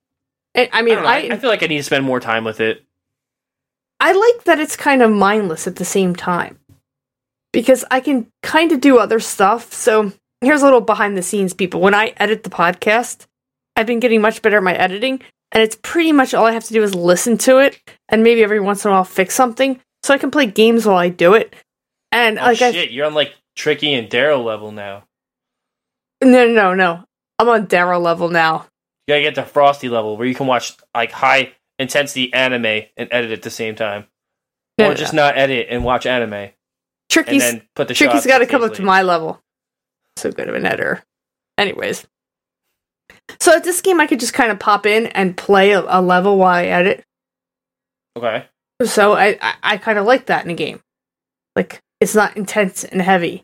I feel like I need to spend more time with it. I like that it's kind of mindless at the same time, because I can kind of do other stuff. So here's a little behind the scenes, people. When I edit the podcast, I've been getting much better at my editing, and it's pretty much all I have to do is listen to it, and maybe every once in a while fix something, so I can play games while I do it. And you're on like Tricky and Daryl level now. No. I'm on Daryl level now. You gotta get to Frosty level where you can watch like high intensity anime and edit at the same time, or just not edit and watch anime. Tricky's and then put the Tricky's got to come up to my level. So good of an editor. Anyways, so at this game I could just kind of pop in and play a level while I edit. Okay. So I kind of like that in a game. Like, it's not intense and heavy.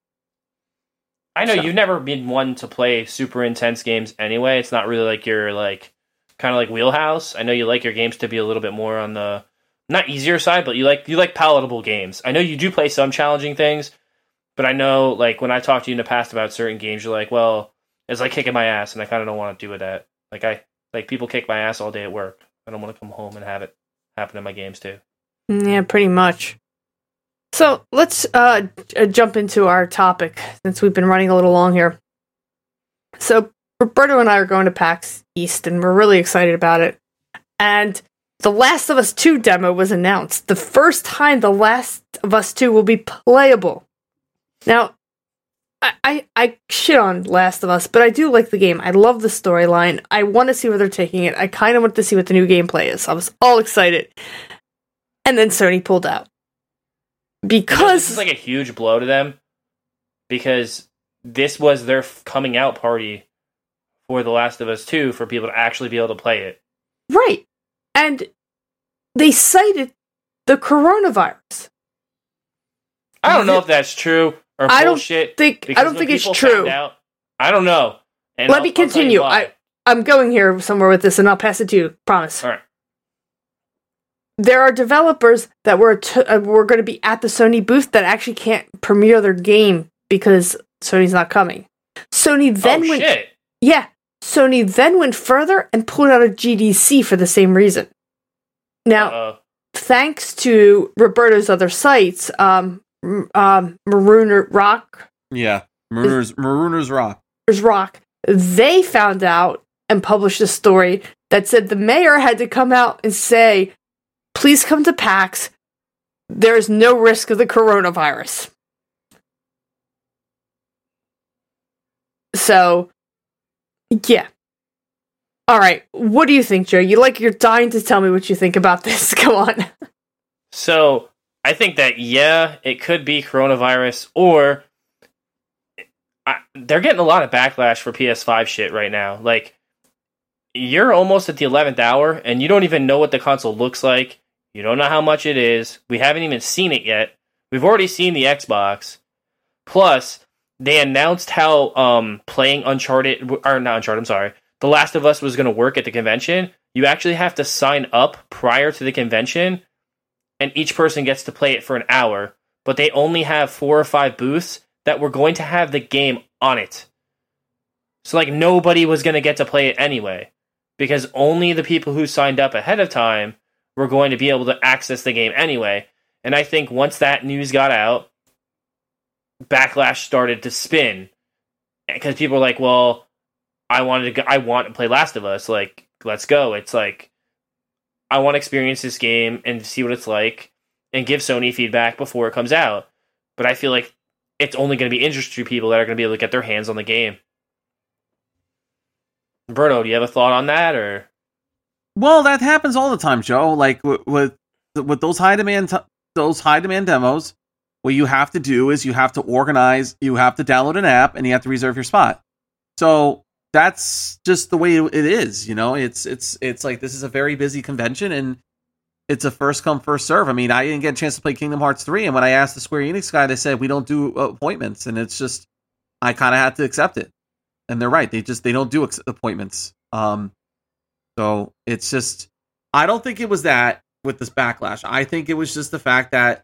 I know you've never been one to play super intense games anyway. It's not really like your like kind of like wheelhouse. I know you like your games to be a little bit more on the not easier side, but you like palatable games. I know you do play some challenging things, but I know like when I talked to you in the past about certain games, you're like, well, it's like kicking my ass, and I kind of don't want to do with that. Like people kick my ass all day at work. I don't want to come home and have it happen in my games too. Yeah, pretty much. So let's jump into our topic, since we've been running a little long here. So Roberto and I are going to PAX East, and we're really excited about it. And The Last of Us 2 demo was announced. The first time The Last of Us 2 will be playable. Now, I shit on Last of Us, but I do like the game. I love the storyline. I want to see where they're taking it. I kind of want to see what the new gameplay is. I was all excited. And then Sony pulled out. Because this is like a huge blow to them, because this was their coming out party for The Last of Us 2 for people to actually be able to play it. Right. And they cited the coronavirus. I don't know if that's true or bullshit. I don't think it's true. I don't know. And Let me continue. I'm going here somewhere with this, and I'll pass it to you. Promise. All right. There are developers that were going to be at the Sony booth that actually can't premiere their game because Sony's not coming. Sony then went further and pulled out a GDC for the same reason. Now, thanks to Roberto's other sites, Marooner Rock. Yeah, Marooner's Rock. Rock. They found out and published a story that said the mayor had to come out and say, please come to PAX. There is no risk of the coronavirus. So, yeah. All right. What do you think, Joe? You're dying to tell me what you think about this. Come on. So, I think that, yeah, it could be coronavirus, or they're getting a lot of backlash for PS5 shit right now. Like, you're almost at the 11th hour, and you don't even know what the console looks like. You don't know how much it is. We haven't even seen it yet. We've already seen the Xbox. Plus, they announced how playing The Last of Us was going to work at the convention. You actually have to sign up prior to the convention, and each person gets to play it for an hour. But they only have 4 or 5 booths that were going to have the game on it. So, like, nobody was going to get to play it anyway. Because only the people who signed up ahead of time were going to be able to access the game anyway. And I think once that news got out, backlash started to spin. Because people were like, well, I want to play Last of Us. Like, let's go. It's like, I want to experience this game and see what it's like and give Sony feedback before it comes out. But I feel like it's only going to be industry people that are going to be able to get their hands on the game. Berto, do you have a thought on that, or? Well, that happens all the time, Joe. Like with those high demand demos, what you have to do is you have to download an app and you have to reserve your spot. So that's just the way it is. You know, it's like this is a very busy convention and it's a first come first serve. I mean, I didn't get a chance to play Kingdom Hearts 3, and when I asked the Square Enix guy, they said we don't do appointments, and it's just I kind of had to accept it. And they're right; they don't do appointments. So it's just I don't think it was that with this backlash. I think it was just the fact that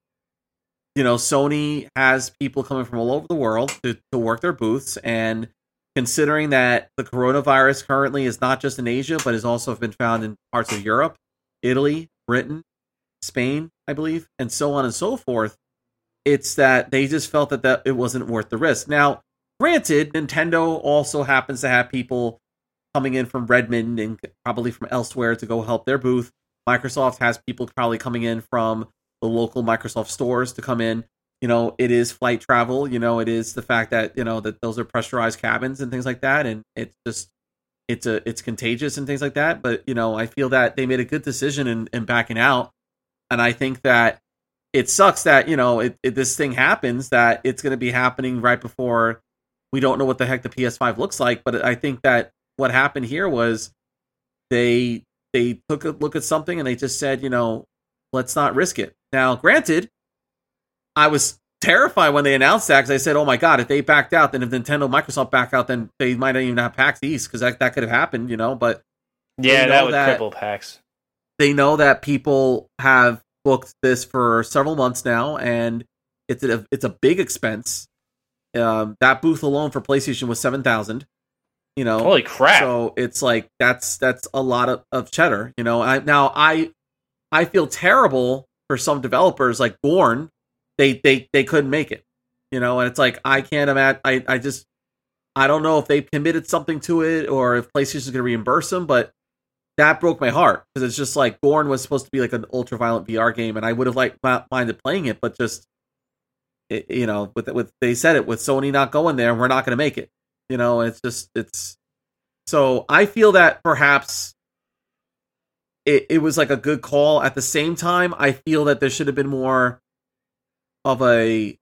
Sony has people coming from all over the world to work their booths, and considering that the coronavirus currently is not just in Asia, but has also been found in parts of Europe, Italy, Britain, Spain, I believe, and so on and so forth, it's that they just felt that it wasn't worth the risk. Now, granted, Nintendo also happens to have people coming in from Redmond and probably from elsewhere to go help their booth. Microsoft has people probably coming in from the local Microsoft stores to come in. It is flight travel. It is the fact that, that those are pressurized cabins and things like that. And it's just, it's contagious and things like that. But, I feel that they made a good decision in backing out. And I think that it sucks that, this thing happens, that it's going to be happening right before we don't know what the heck the PS5 looks like. But I think that what happened here was they took a look at something and they just said, let's not risk it. Now, granted, I was terrified when they announced that because I said, oh my God, if they backed out, then if Nintendo, Microsoft back out, then they might not even have PAX East because that could have happened, but yeah, that would cripple PAX. They know that people have booked this for several months now, and it's a big expense. That booth alone for PlayStation was $7,000. Holy crap! So it's like that's a lot of cheddar. I feel terrible for some developers like Born. They couldn't make it. And it's like I can't imagine. I don't know if they've committed something to it or if PlayStation's going to reimburse them, but that broke my heart because it's just like Born was supposed to be like an ultra-violent VR game, and I would have minded playing it, but just with they said it with Sony not going there, we're not going to make it. It's so I feel that perhaps it was like a good call. At the same time, I feel that there should have been more of a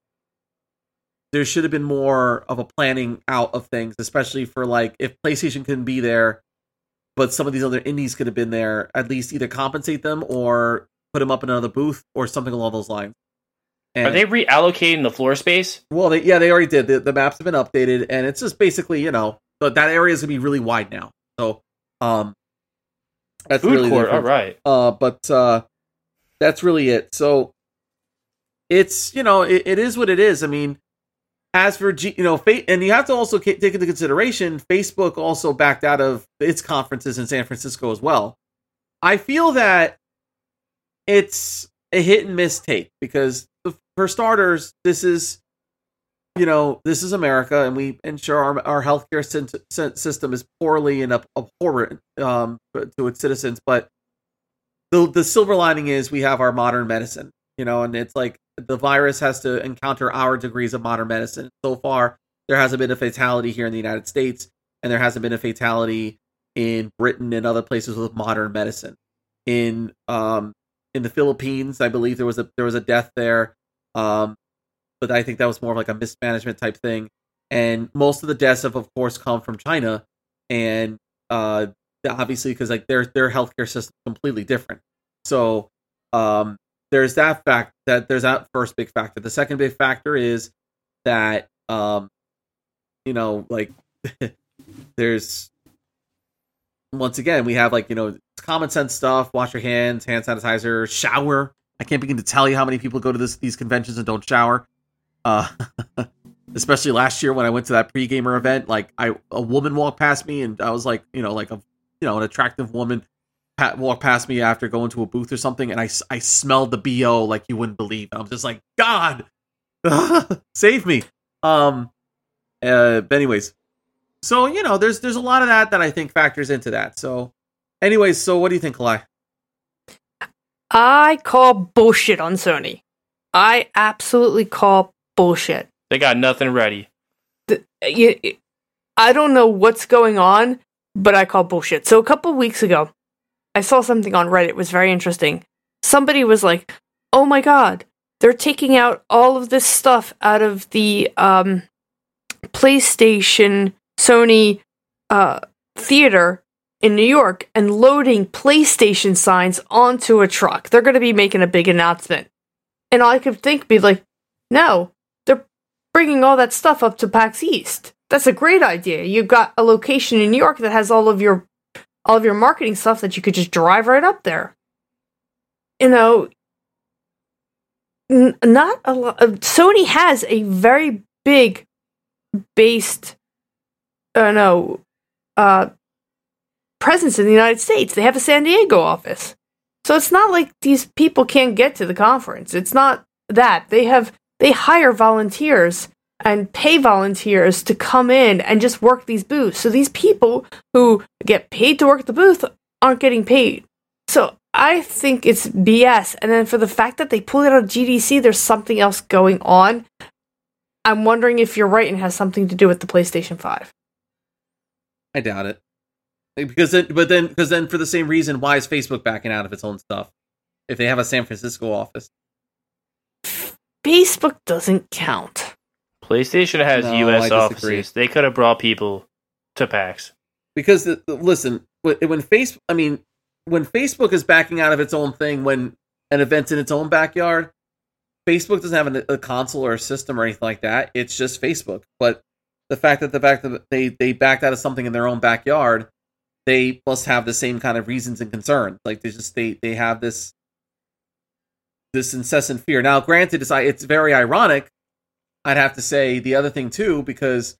planning out of things, especially for like if PlayStation couldn't be there, but some of these other indies could have been there, at least either compensate them or put them up in another booth or something along those lines. And, are they reallocating the floor space? Well, they already did. The maps have been updated, and it's just basically, but that area is going to be really wide now. So, that's food really court. different. All right. But that's really it. So, it's, it is what it is. I mean, as for, and you have to also take into consideration, Facebook also backed out of its conferences in San Francisco as well. I feel that it's a hit and miss take because for starters, this is America, and we ensure our healthcare system is poorly and abhorrent to its citizens. But the silver lining is we have our modern medicine, and it's like the virus has to encounter our degrees of modern medicine. So far, there hasn't been a fatality here in the United States, and there hasn't been a fatality in Britain and other places with modern medicine. In the Philippines, I believe there was a death there. But I think that was more of like a mismanagement type thing. and most of the deaths have, of course, come from China, and obviously because like their healthcare system is completely different. So there's that fact that there's that first big factor. The second big factor is that like there's once again we have like common sense stuff: wash your hands, hand sanitizer, shower. I can't begin to tell you how many people go to these conventions and don't shower. Especially last year when I went to that pre-gamer event, like a woman walked past me and I was like, an attractive woman walked past me after going to a booth or something, and I smelled the BO like you wouldn't believe. And I'm just like, God, save me. But anyways, so there's a lot of that I think factors into that. So, anyways, so what do you think, Kalai? I call bullshit on Sony. I absolutely call bullshit. They got nothing ready. I don't know what's going on, but I call bullshit. So a couple of weeks ago, I saw something on Reddit. It was very interesting. Somebody was like, oh my god, they're taking out all of this stuff out of the PlayStation Sony theater in New York and loading PlayStation signs onto a truck. They're going to be making a big announcement. And all I could think be like, no, they're bringing all that stuff up to PAX East. That's a great idea. You've got a location in New York that has all of your marketing stuff that you could just drive right up there. Not a lot. Sony has a very big based, presence in the United States. They have a San Diego office. So it's not like these people can't get to the conference. It's not that. They hire volunteers and pay volunteers to come in and just work these booths. So these people who get paid to work at the booth aren't getting paid. So I think it's BS. And then for the fact that they pulled it out of GDC, there's something else going on. I'm wondering if you're right and has something to do with the PlayStation 5. I doubt it. Because then for the same reason, why is Facebook backing out of its own stuff if they have a San Francisco office? Facebook doesn't count. PlayStation has U.S. offices. They could have brought people to PAX. Because listen, when Facebook is backing out of its own thing when an event's in its own backyard, Facebook doesn't have a console or a system or anything like that. It's just Facebook. But the fact that they backed out of something in their own backyard, they must have the same kind of reasons and concerns. Like they have this incessant fear. Now, granted, it's very ironic. I'd have to say the other thing too, because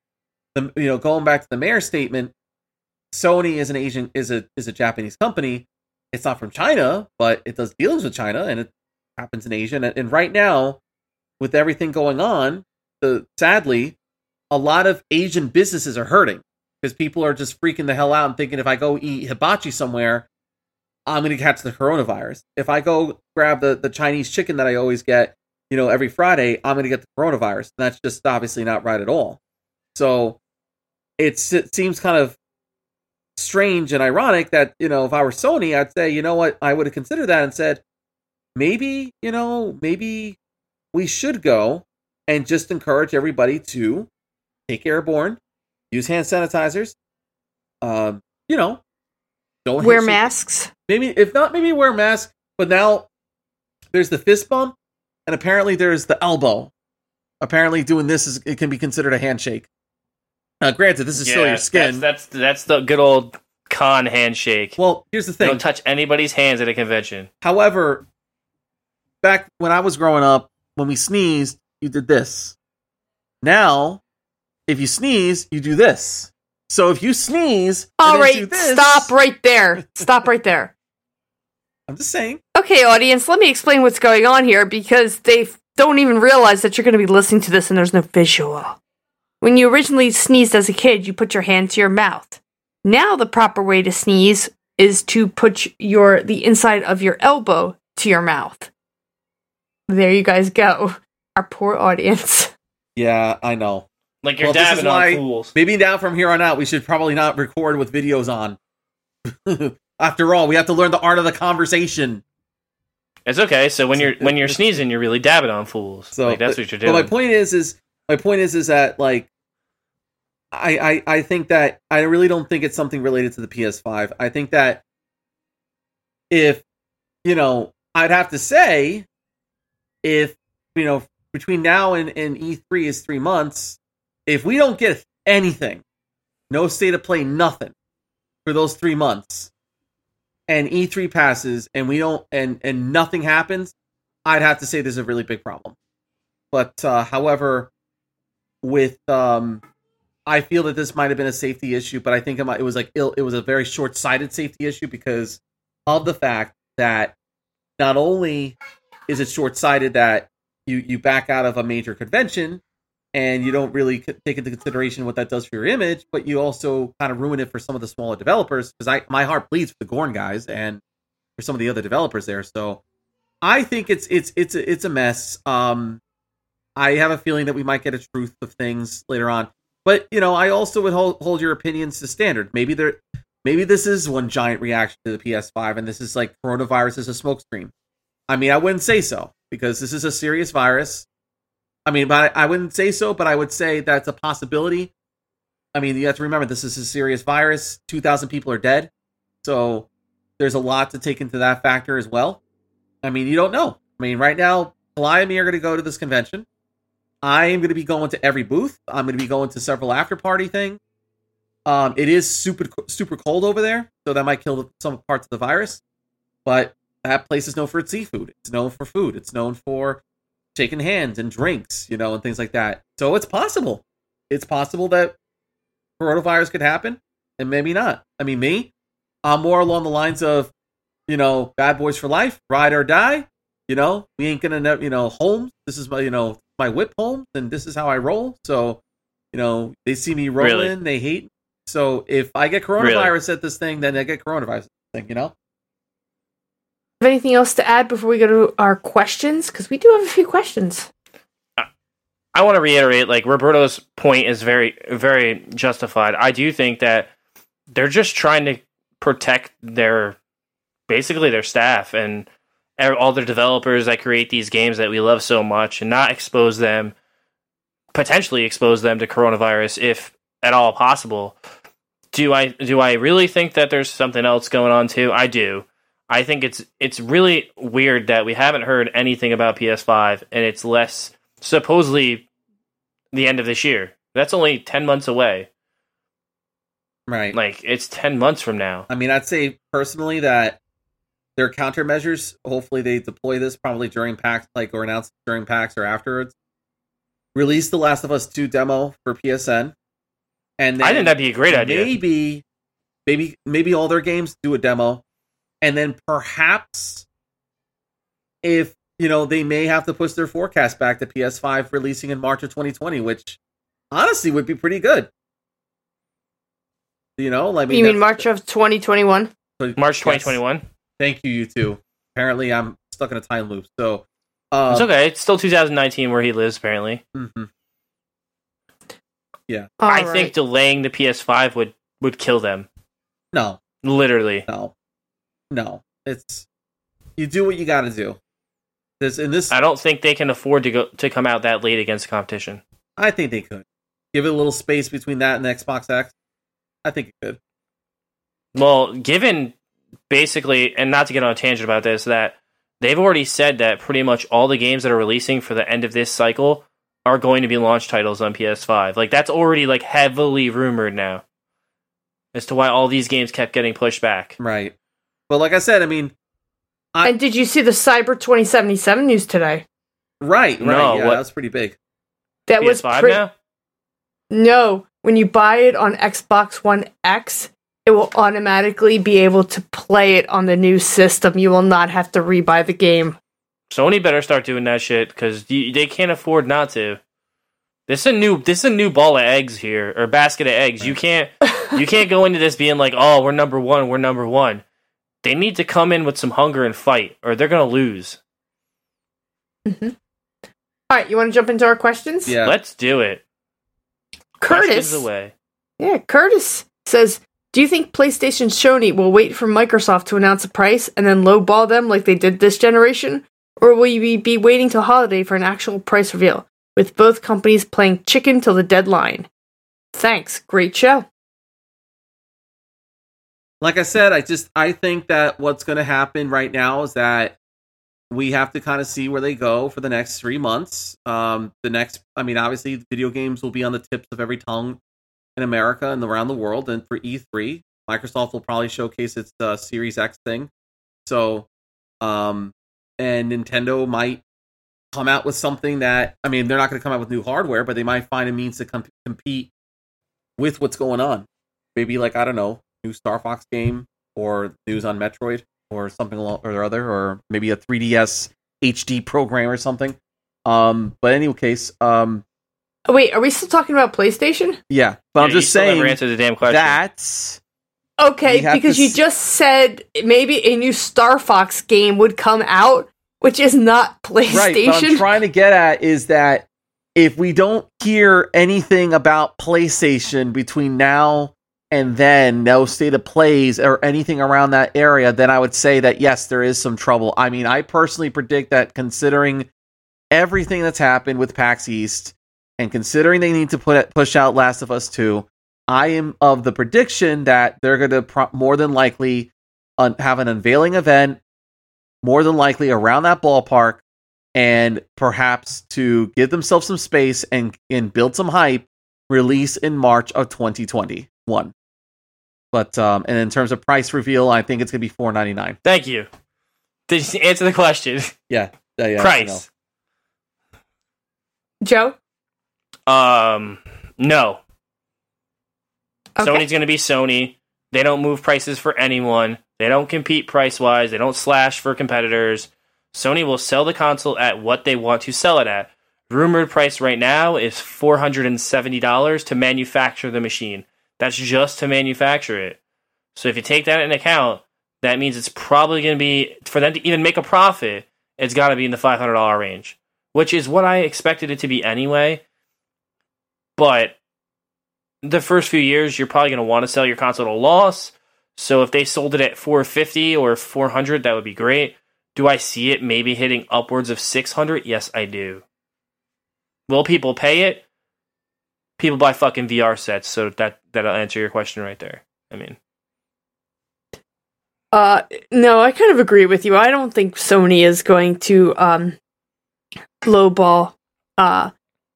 going back to the mayor's statement, Sony is a Japanese company. It's not from China, but it does dealings with China, and it happens in Asia. And right now, with everything going on, sadly, a lot of Asian businesses are hurting. Because people are just freaking the hell out and thinking if I go eat hibachi somewhere, I'm going to catch the coronavirus. If I go grab the Chinese chicken that I always get, every Friday, I'm going to get the coronavirus. And that's just obviously not right at all. So it seems kind of strange and ironic that, if I were Sony, I'd say, you know what, I would have considered that and said, maybe we should go and just encourage everybody to take airborne. Use hand sanitizers. Don't wear masks. Maybe wear masks. But now there's the fist bump, and apparently there's the elbow. Apparently, doing this it can be considered a handshake. Granted, this is still your skin. That's the good old con handshake. Well, here's the thing: don't touch anybody's hands at a convention. However, back when I was growing up, when we sneezed, you did this. Now, if you sneeze, you do this. So if you sneeze, all right, stop right there. Stop right there. I'm just saying. Okay, audience, let me explain what's going on here because they don't even realize that you're going to be listening to this and there's no visual. When you originally sneezed as a kid, you put your hand to your mouth. Now the proper way to sneeze is to put the inside of your elbow to your mouth. There you guys go. Our poor audience. Yeah, I know. Like you're dabbing on fools. Maybe now from here on out, we should probably not record with videos on. After all, we have to learn the art of the conversation. It's okay. So when you're sneezing, you're really dabbing on fools. So that's what you're doing. But my point is that like I think that I really don't think it's something related to the PS5. I think that if, I'd have to say, if, between now and E3 is 3 months, if we don't get anything, no state of play, nothing for those 3 months, and E3 passes and we don't, and nothing happens, I'd have to say there's a really big problem. But, however, with, I feel that this might have been a safety issue, but I think it was a very short-sighted safety issue because of the fact that not only is it short-sighted that you back out of a major convention and you don't really take into consideration what that does for your image, but you also kind of ruin it for some of the smaller developers, because my heart bleeds for the Gorn guys and for some of the other developers there. So I think it's a mess. I have a feeling that we might get a truth of things later on. But, I also would hold your opinions to standard. Maybe this is one giant reaction to the PS5, and this is like coronavirus is a smokescreen. I mean, I wouldn't say so, because this is a serious virus. I mean, but I wouldn't say so, but I would say that's a possibility. I mean, you have to remember, this is a serious virus. 2,000 people are dead. So there's a lot to take into that factor as well. I mean, you don't know. I mean, right now, Kalai and me are going to go to this convention. I am going to be going to every booth. I'm going to be going to several after-party things. It is super cold over there, so that might kill some parts of the virus. But that place is known for its seafood. It's known for food. It's known for shaking hands and drinks, and things like that. So it's possible. It's possible that coronavirus could happen, and maybe not. I mean, I'm more along the lines of, bad boys for life, ride or die. We ain't gonna, Holmes. This is my whip Holmes, and this is how I roll. So, they see me rolling, really? They hate. So if I get coronavirus at this thing, then I get coronavirus at this thing, Have anything else to add before we go to our questions? Because we do have a few questions. I want to reiterate, Roberto's point is very, very justified. I do think that they're just trying to protect their staff and all their developers that create these games that we love so much, and not potentially expose them to coronavirus if at all possible. Do I really think that there's something else going on too? I do. I think it's really weird that we haven't heard anything about PS5, and it's supposedly the end of this year. That's only 10 months away. Right. It's 10 months from now. I mean, I'd say personally that their countermeasures, hopefully they deploy this probably during PAX, or announce during PAX or afterwards. Release The Last of Us 2 demo for PSN. And then I think that'd be a great idea. Maybe all their games do a demo. And then perhaps if, they may have to push their forecast back to PS5 releasing in March of 2020, which honestly would be pretty good. You mean March of 2021? March 2021? Yes. Thank you two. Apparently I'm stuck in a time loop. So it's okay. It's still 2019 where he lives, apparently. Mm-hmm. Yeah. I think delaying the PS5 would kill them. No. Literally. No. It's you do what you got to do. I don't think they can afford to come out that late against the competition. I think they could. Give it a little space between that and the Xbox X. I think it could. Well, given basically, and not to get on a tangent about this, that they've already said that pretty much all the games that are releasing for the end of this cycle are going to be launch titles on PS5. That's already heavily rumored now as to why all these games kept getting pushed back. Right. But like I said, I mean... And did you see the Cyber 2077 news today? Right. No, yeah, that's pretty big. That PS5 was now? No. When you buy it on Xbox One X, it will automatically be able to play it on the new system. You will not have to rebuy the game. Sony better start doing that shit, because they can't afford not to. This is a new ball of eggs here, or basket of eggs. You can't go into this being like, oh, we're number one. They need to come in with some hunger and fight, or they're gonna lose. Mm-hmm. All right, you want to jump into our questions? Yeah, let's do it. Curtis, away. Yeah, Curtis says, do you think PlayStation Sony will wait for Microsoft to announce a price and then lowball them like they did this generation? Or will you be waiting till holiday for an actual price reveal, with both companies playing chicken till the deadline? Thanks. Great show. Like I said, I think that what's going to happen right now is that we have to kind of see where they go for the next 3 months. Obviously, video games will be on the tips of every tongue in America and around the world. And for E3, Microsoft will probably showcase its Series X thing. So, and Nintendo might come out with something that, they're not going to come out with new hardware, but they might find a means to compete with what's going on. Maybe like, I don't know, new Star Fox game or news on Metroid or something or other, or maybe a 3DS HD program or something. But in any case, wait, are we still talking about PlayStation? Yeah, but I'm just saying never answered the damn question. That's okay, because you just said maybe a new Star Fox game would come out, which is not PlayStation. Right, what I'm trying to get at is that if we don't hear anything about PlayStation between now and then, no state of plays or anything around that area, then I would say that yes, there is some trouble. I personally predict that, considering everything that's happened with PAX East and considering they need to push out Last of Us 2, I am of the prediction that they're going to more than likely have an unveiling event, more than likely around that ballpark, and perhaps to give themselves some space and build some hype, release in March of 2021. But and in terms of price reveal, I think it's going to be $4.99. Thank you. Did you answer the question? Yeah. Price. Joe? No. Okay. Sony's going to be Sony. They don't move prices for anyone. They don't compete price-wise. They don't slash for competitors. Sony will sell the console at what they want to sell it at. Rumored price right now is $470 to manufacture the machine. That's just to manufacture it. So if you take that into account, that means it's probably going to be, for them to even make a profit, it's got to be in the $500 range, which is what I expected it to be anyway. But the first few years, you're probably going to want to sell your console at a loss. So if they sold it at $450 or $400, that would be great. Do I see it maybe hitting upwards of $600? Yes, I do. Will people pay it? People buy fucking VR sets, so that'll answer your question right there. No, I kind of agree with you. I don't think Sony is going to lowball the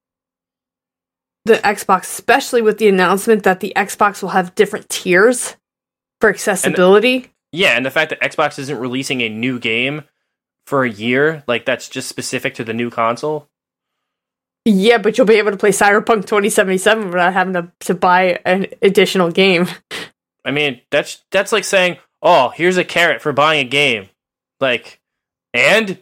Xbox, especially with the announcement that the Xbox will have different tiers for accessibility. And the fact that Xbox isn't releasing a new game for a year, like that's just specific to the new console. Yeah, but you'll be able to play Cyberpunk 2077 without having to buy an additional game. That's like saying, oh, here's a carrot for buying a game. Like, and?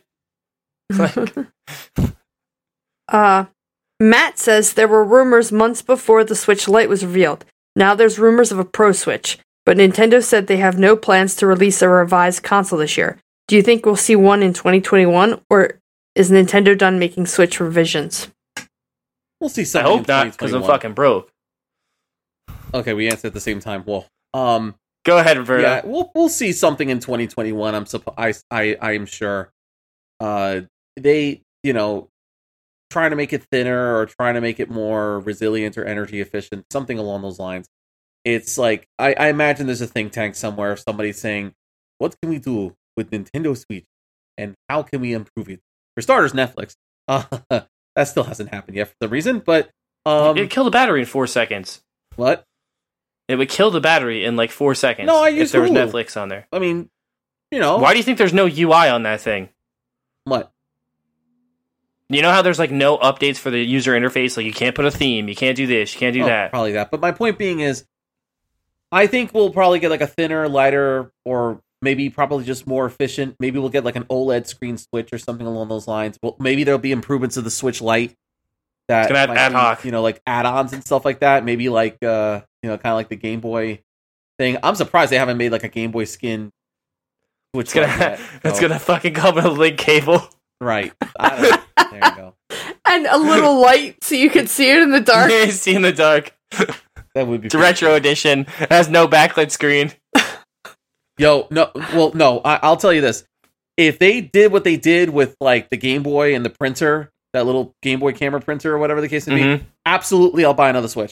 Matt says there were rumors months before the Switch Lite was revealed. Now there's rumors of a Pro Switch, but Nintendo said they have no plans to release a revised console this year. Do you think we'll see one in 2021, or is Nintendo done making Switch revisions? We'll see I something. hope not, because I'm fucking broke. Okay, we answered at the same time. Well, go ahead, Roberto. Yeah, we'll see something in 2021. I'm sure. They, trying to make it thinner or trying to make it more resilient or energy efficient, something along those lines. It's like I imagine there's a think tank somewhere of somebody saying, "What can we do with Nintendo Switch, and how can we improve it?" For starters, Netflix. That still hasn't happened yet for some reason, but it'd kill the battery in 4 seconds. What? It would kill the battery in like 4 seconds. No, I use if there was Hulu. Netflix on there. Why do you think there's no UI on that thing? What? You know how there's like no updates for the user interface? Like you can't put a theme, you can't do this, you can't do that. Probably that. But my point being is, I think we'll probably get like a thinner, lighter, or maybe probably just more efficient. Maybe we'll get like an OLED screen Switch or something along those lines. Well, maybe there'll be improvements of the Switch Lite that it's gonna have ad hoc, like add-ons and stuff like that. Maybe like kind of like the Game Boy thing. I'm surprised they haven't made like a Game Boy skin Switch. It's gonna fucking come with a link cable. Right. There you go. And a little light so you can see it in the dark. You see in the dark. That would be. It's a retro edition. It has no backlit screen. Yo, no. Well, no. I'll tell you this: if they did what they did with like the Game Boy and the printer, that little Game Boy camera printer or whatever the case may be, absolutely, I'll buy another Switch.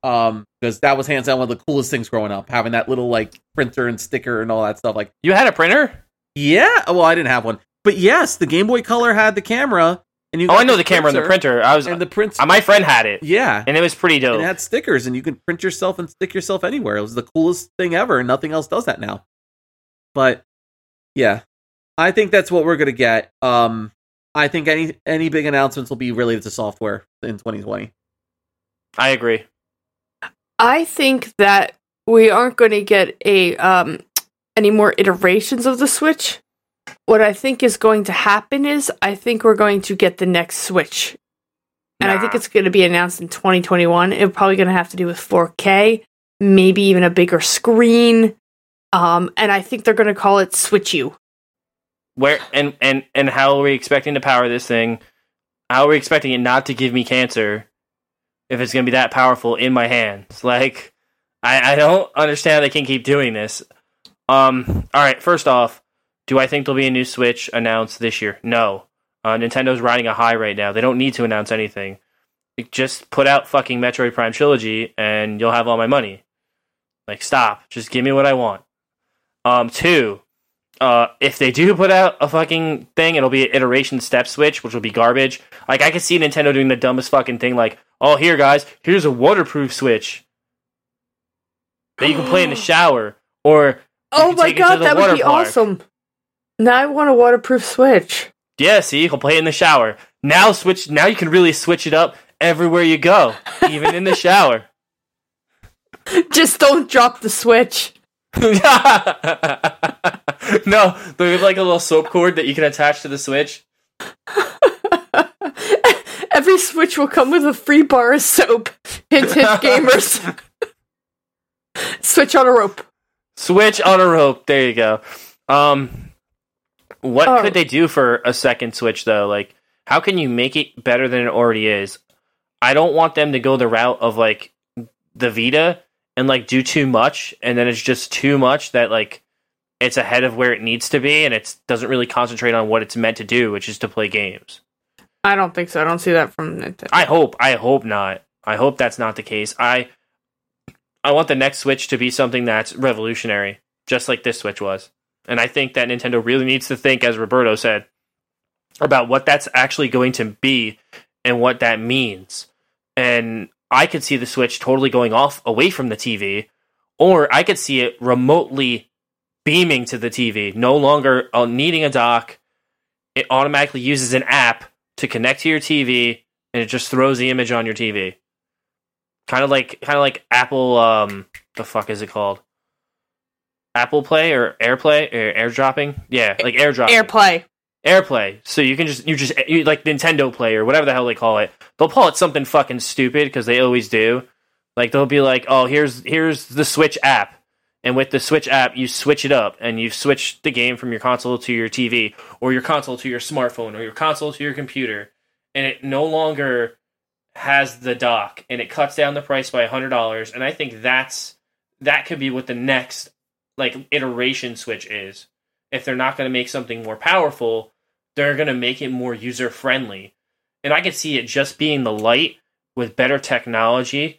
because that was hands down one of the coolest things growing up, having that little like printer and sticker and all that stuff. Like, You had a printer? yeah, well, I didn't have one, but yes, the Game Boy Color had the camera, and you. Oh, I know the camera and the printer. and the prints. My friend had it. Yeah, And it was pretty dope. and it had stickers, and you could print yourself and stick yourself anywhere. It was the coolest thing ever, and nothing else does that now. But yeah, I think that's what we're gonna get. I think any big announcements will be related to software in 2020. I agree. I think that we aren't going to get any more iterations of the Switch. What I think is going to happen is I think we're going to get the next Switch. And I think it's going to be announced in 2021. It's probably going to have to do with 4K, maybe even a bigger screen. And I think they're going to call it Switch U. Where and how are we expecting to power this thing? How are we expecting it not to give me cancer if it's going to be that powerful in my hands? Like, I don't understand how they can keep doing this. All right, first off, do I think there'll be a new Switch announced this year? No. Nintendo's riding a high right now. They don't need to announce anything. Just put out fucking Metroid Prime Trilogy and you'll have all my money. Like, stop. Just give me what I want. Two, if they do put out a fucking thing, it'll be an iteration step switch, which will be garbage. Like, I could see Nintendo doing the dumbest fucking thing, like, oh, here, guys, here's a waterproof switch that you can play in the shower, or oh my god, that would be awesome. Now I want a waterproof Switch. Yeah, see, you can play it in the shower. Now you can really switch it up everywhere you go, even in the shower. Just don't drop the Switch. No, there's like a little soap cord that you can attach to the Switch. Every Switch will come with a free bar of soap. Hint, hint, gamers. Switch on a rope. Switch on a rope. There you go. What could they do for a second Switch, though? Like, how can you make it better than it already is? I don't want them to go the route of, like, the Vita and, like, do too much, and then it's just too much that, like, it's ahead of where it needs to be, and it doesn't really concentrate on what it's meant to do, which is to play games. I don't think so. I don't see that from Nintendo. I hope not. I hope that's not the case. I want the next Switch to be something that's revolutionary, just like this Switch was. And I think that Nintendo really needs to think, as Roberto said, about what that's actually going to be and what that means. And I could see the Switch totally going off away from the TV, or I could see it remotely beaming to the TV, no longer needing a dock. It automatically uses an app to connect to your TV, and it just throws the image on your TV. Kind of like Apple. The fuck is it called? Apple Play or AirPlay or AirDropping? Yeah, like AirDropping. AirPlay. So you can just like Nintendo Play or whatever the hell they call it. They'll call it something fucking stupid because they always do. Like they'll be like, "Oh, here's the Switch app," and with the Switch app, you switch it up and you switch the game from your console to your TV or your console to your smartphone or your console to your computer, and it no longer has the dock and it cuts down the price by $100. And I think that could be what the next like iteration Switch is. If they're not going to make something more powerful, they're going to make it more user friendly. And I could see it just being the Lite with better technology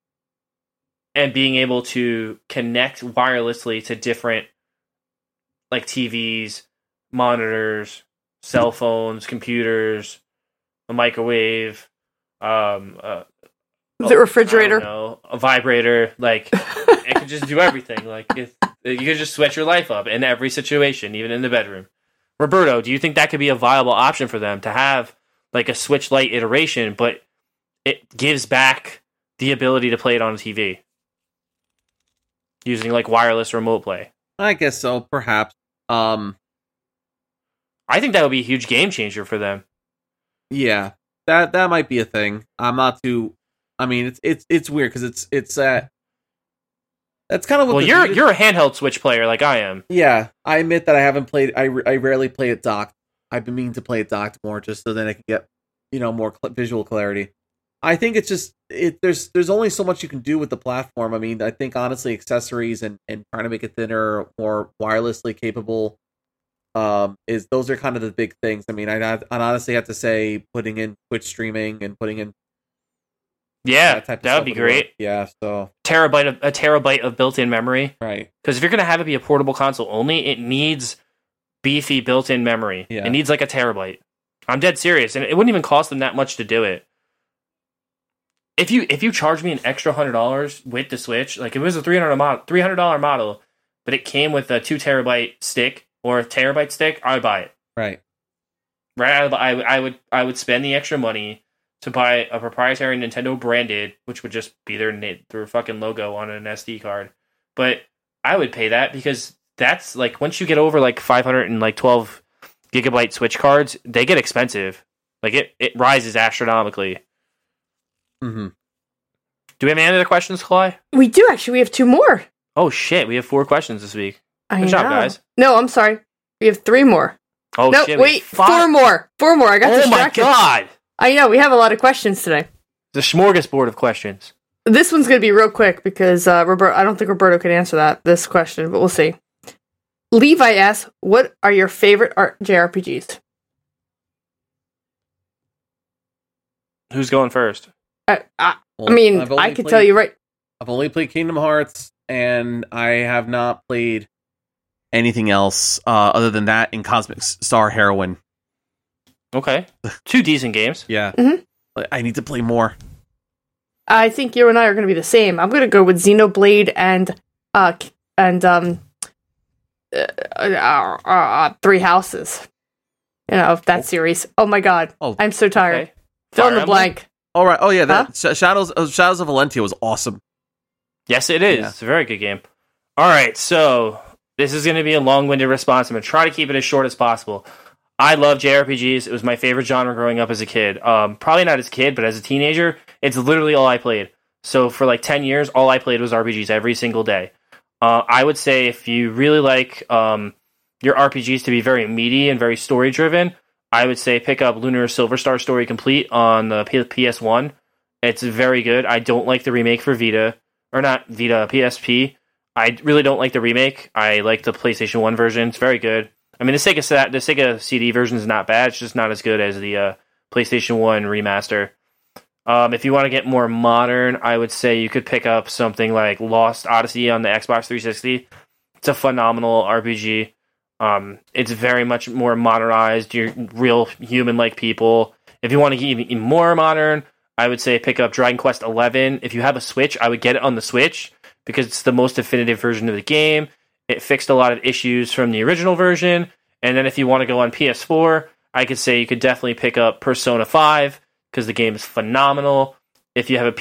and being able to connect wirelessly to different like TVs, monitors, cell phones, computers, a microwave, the refrigerator, a vibrator. Like it could just do everything. Like you could just switch your life up in every situation, even in the bedroom. Roberto, do you think that could be a viable option for them to have like a Switch Lite iteration, but it gives back the ability to play it on a TV using like wireless remote play? I guess so, perhaps. I think that would be a huge game changer for them. Yeah, that might be a thing. I'm not too. I mean, it's weird because it's that's kind of what. Well, you're a handheld Switch player like I am. Yeah, I admit that I haven't played. I rarely play it docked. I've been meaning to play it docked more, just so then I can get more visual clarity. I think it's just there's only so much you can do with the platform. I mean, I think honestly, accessories and trying to make it thinner, more wirelessly capable, those are kind of the big things. I mean, I honestly have to say putting in Twitch streaming and putting in Yeah, type of that stuff would be great. work. Yeah, so A terabyte of built-in memory. right. Because if you're gonna have it be a portable console only, it needs beefy built-in memory. Yeah. It needs like a terabyte. I'm dead serious, and it wouldn't even cost them that much to do it. If you charge me an extra $100 with the Switch, like if it was a $300 model, but it came with a 2 terabyte stick or a terabyte stick, I would buy it. Right. Right, I would spend the extra money to buy a proprietary Nintendo branded, which would just be their fucking logo on an SD card. But I would pay that because that's like once you get over like 512 gigabyte Switch cards, they get expensive. Like it rises astronomically. Mm-hmm. Do we have any other questions, Kalai? We do actually. We have 2 more. Oh shit, we have 4 questions this week. I Good job, know. guys. No, I'm sorry. We have 3 more. Oh no, shit, we wait, have 5. 4 more. 4 more. I got Oh my distracted. god, I know. We have a lot of questions today. the smorgasbord of questions. This one's going to be real quick because I don't think Roberto can answer this question, but we'll see. Levi asks, what are your favorite JRPGs? Who's going first? I mean, I've only I could played- tell you right. I've only played Kingdom Hearts, and I have not played anything else other than that in Cosmic Star Heroine. Okay, 2 decent games. Yeah. Mhm. I need to play more. I think you and I are going to be the same. I'm going to go with Xenoblade and Three Houses. You know, that series. Oh my god. Oh, I'm so tired. Okay. Fill in Fire the Emblem? blank. All right. Oh yeah, that Shadows of Valentia was awesome. Yes, it is. Yeah. It's a very good game. All right, so this is going to be a long-winded response. I'm going to try to keep it as short as possible. I love JRPGs. It was my favorite genre growing up as a kid. Probably not as a kid, but as a teenager, it's literally all I played. So for like 10 years, all I played was RPGs every single day. I would say if you really like your RPGs to be very meaty and very story-driven, I would say pick up Lunar Silver Star Story Complete on the PS1. It's very good. I don't like the remake for Vita. Or not Vita, PSP. I really don't like the remake. I like the PlayStation 1 version. It's very good. I mean, the Sega CD version is not bad. It's just not as good as the PlayStation 1 remaster. If you want to get more modern, I would say you could pick up something like Lost Odyssey on the Xbox 360. It's a phenomenal RPG. It's very much more modernized. You're real human-like people. If you want to get even more modern, I would say pick up Dragon Quest XI. If you have a Switch, I would get it on the Switch because it's the most definitive version of the game. It fixed a lot of issues from the original version. And then if you want to go on PS4, I could say you could definitely pick up Persona 5 because the game is phenomenal. If you have a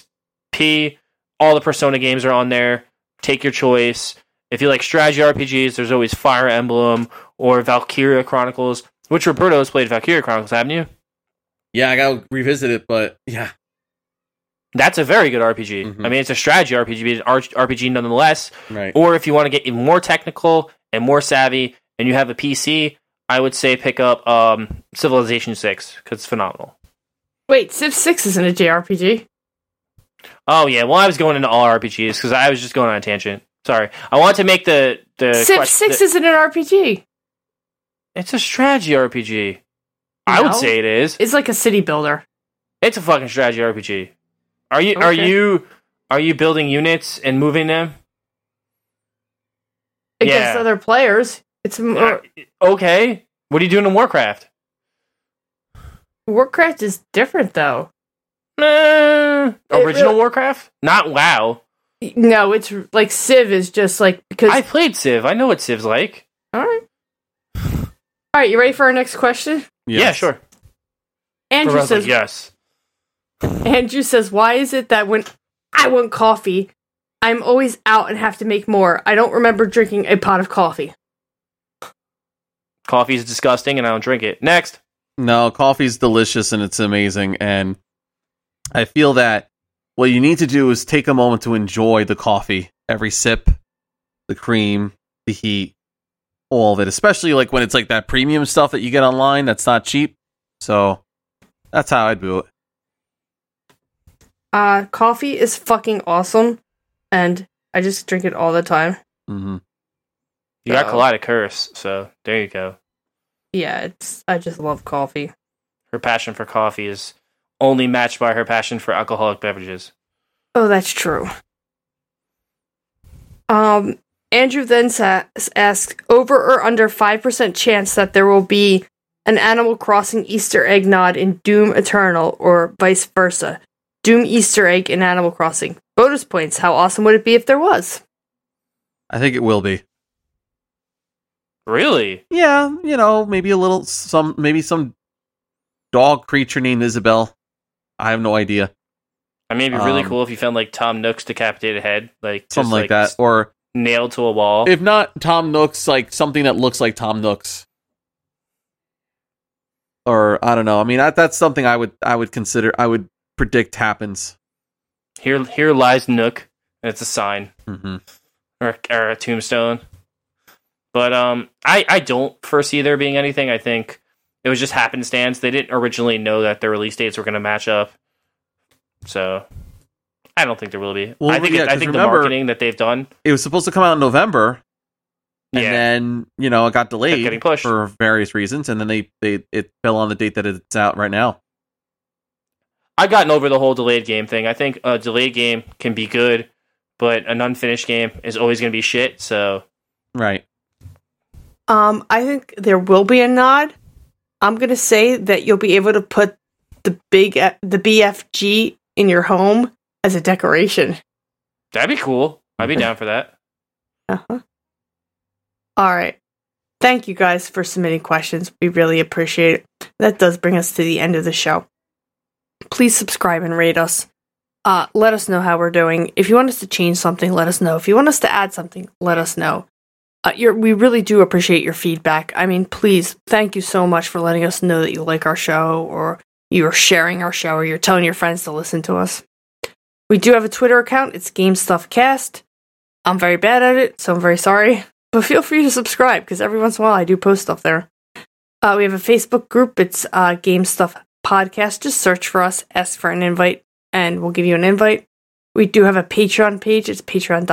PSP, all the Persona games are on there. Take your choice. If you like strategy RPGs, there's always Fire Emblem or Valkyria Chronicles, which Roberto has played Valkyria Chronicles, haven't you? Yeah, I gotta revisit it, but yeah. That's a very good RPG. Mhm. I mean, it's a strategy RPG, but it's an RPG nonetheless. Right. Or if you want to get even more technical and more savvy, and you have a PC, I would say pick up Civilization 6 because it's phenomenal. Wait, Civ 6 isn't a JRPG. Oh yeah, well I was going into all RPGs because I was just going on a tangent. Sorry, I wanted to make the Civ 6 isn't an RPG. It's a strategy RPG. I would No. say it is. It's like a city builder. It's a fucking strategy RPG. Are you Okay. are you building units and moving them? Against Yeah. other players. It's more, Okay. What are you doing in Warcraft? Warcraft is different though. Original really- Warcraft? Not WoW. No, it's like Civ is just like because. I played Civ. I know what Civ's like. All right. You ready for our next question? Yeah, sure. Andrew Roberto's like, says. yes. Andrew says, "Why is it that when I want coffee, I'm always out and have to make more? I don't remember drinking a pot of coffee." Coffee is disgusting and I don't drink it. Next. No, coffee's delicious and it's amazing, and I feel that what you need to do is take a moment to enjoy the coffee. Every sip, the cream, the heat, all of it. Especially like when it's like that premium stuff that you get online that's not cheap. So that's how I do it. Coffee is fucking awesome, and I just drink it all the time. Mm-hmm. You got Oh. Collide Curse, so there you go. Yeah, I just love coffee. Her passion for coffee is only matched by her passion for alcoholic beverages. Oh, that's true. Andrew then asks, over or under 5% chance that there will be an Animal Crossing Easter egg nod in Doom Eternal, or vice versa. Doom Easter egg in Animal Crossing. Bonus points. How awesome would it be if there was? I think it will be. Really? Yeah, maybe some dog creature named Isabel. I have no idea. I mean, it'd be really cool if you found like Tom Nook's decapitated head, like something just, like that, or nailed to a wall. If not Tom Nook's, like something that looks like Tom Nook's, or I don't know. I mean, that's something I would consider. I would predict happens. Here lies Nook, and it's a sign, mm-hmm. or a tombstone. But I don't foresee there being anything. I think it was just happenstance. They didn't originally know that their release dates were going to match up, so I don't think there will be. Well, I think the marketing that they've done. It was supposed to come out in November, and then it got delayed, getting pushed for various reasons, and then it fell on the date that it's out right now. I've gotten over the whole delayed game thing. I think a delayed game can be good, but an unfinished game is always going to be shit. So right. I think there will be a nod. I'm going to say that you'll be able to put the BFG in your home as a decoration. That'd be cool. I'd be down for that. Uh-huh. All right. Thank you guys for submitting questions. We really appreciate it. That does bring us to the end of the show. Please subscribe and rate us. Let us know how we're doing. If you want us to change something, let us know. If you want us to add something, let us know. We really do appreciate your feedback. I mean, please, thank you so much for letting us know that you like our show, or you're sharing our show, or you're telling your friends to listen to us. We do have a Twitter account. It's GameStuffCast. I'm very bad at it, so I'm very sorry. But feel free to subscribe, because every once in a while I do post stuff there. We have a Facebook group. It's Game Stuff Podcast. Just search for us, ask for an invite, and we'll give you an invite. We do have a Patreon page. It's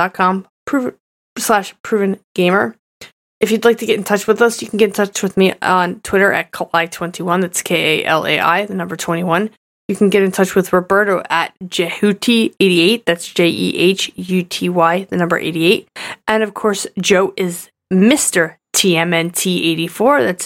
patreon.com/Proven Gamer. If you'd like to get in touch with us, you can get in touch with me on Twitter at Kalai21. That's KALAI, the number 21. You can get in touch with Roberto at Jehuty88. That's JEHUTY, the number 88. And of course, Joe is Mr. TMNT84. That's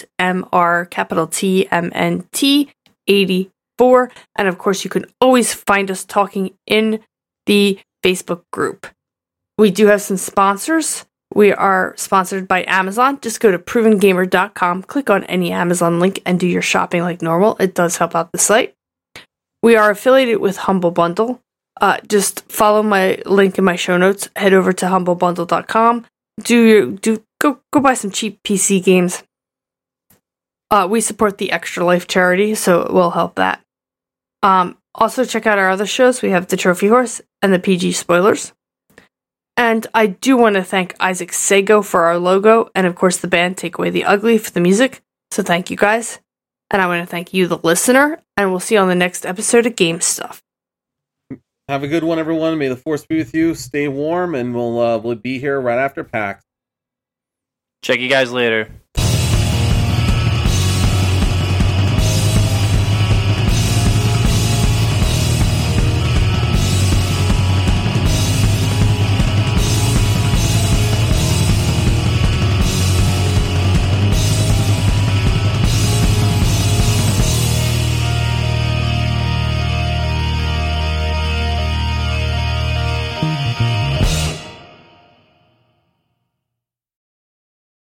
MR_TMNT84. And of course, you can always find us talking in the Facebook group. We do have some sponsors. We are sponsored by Amazon. Just go to provengamer.com, click on any Amazon link, and do your shopping like normal. It does help out the site. We are affiliated with Humble Bundle. Just follow my link in my show notes. Head over to humblebundle.com. Go buy some cheap PC games. We support the Extra Life charity, so it will help that. Also, check out our other shows. We have The Trophy Horse and the PG Spoilers. And I do want to thank Isaac Sego for our logo, and of course the band Take Away the Ugly for the music. So thank you guys. And I want to thank you, the listener, and we'll see you on the next episode of Game Stuff. Have a good one, everyone. May the force be with you. Stay warm, and we'll be here right after PAX. Check you guys later.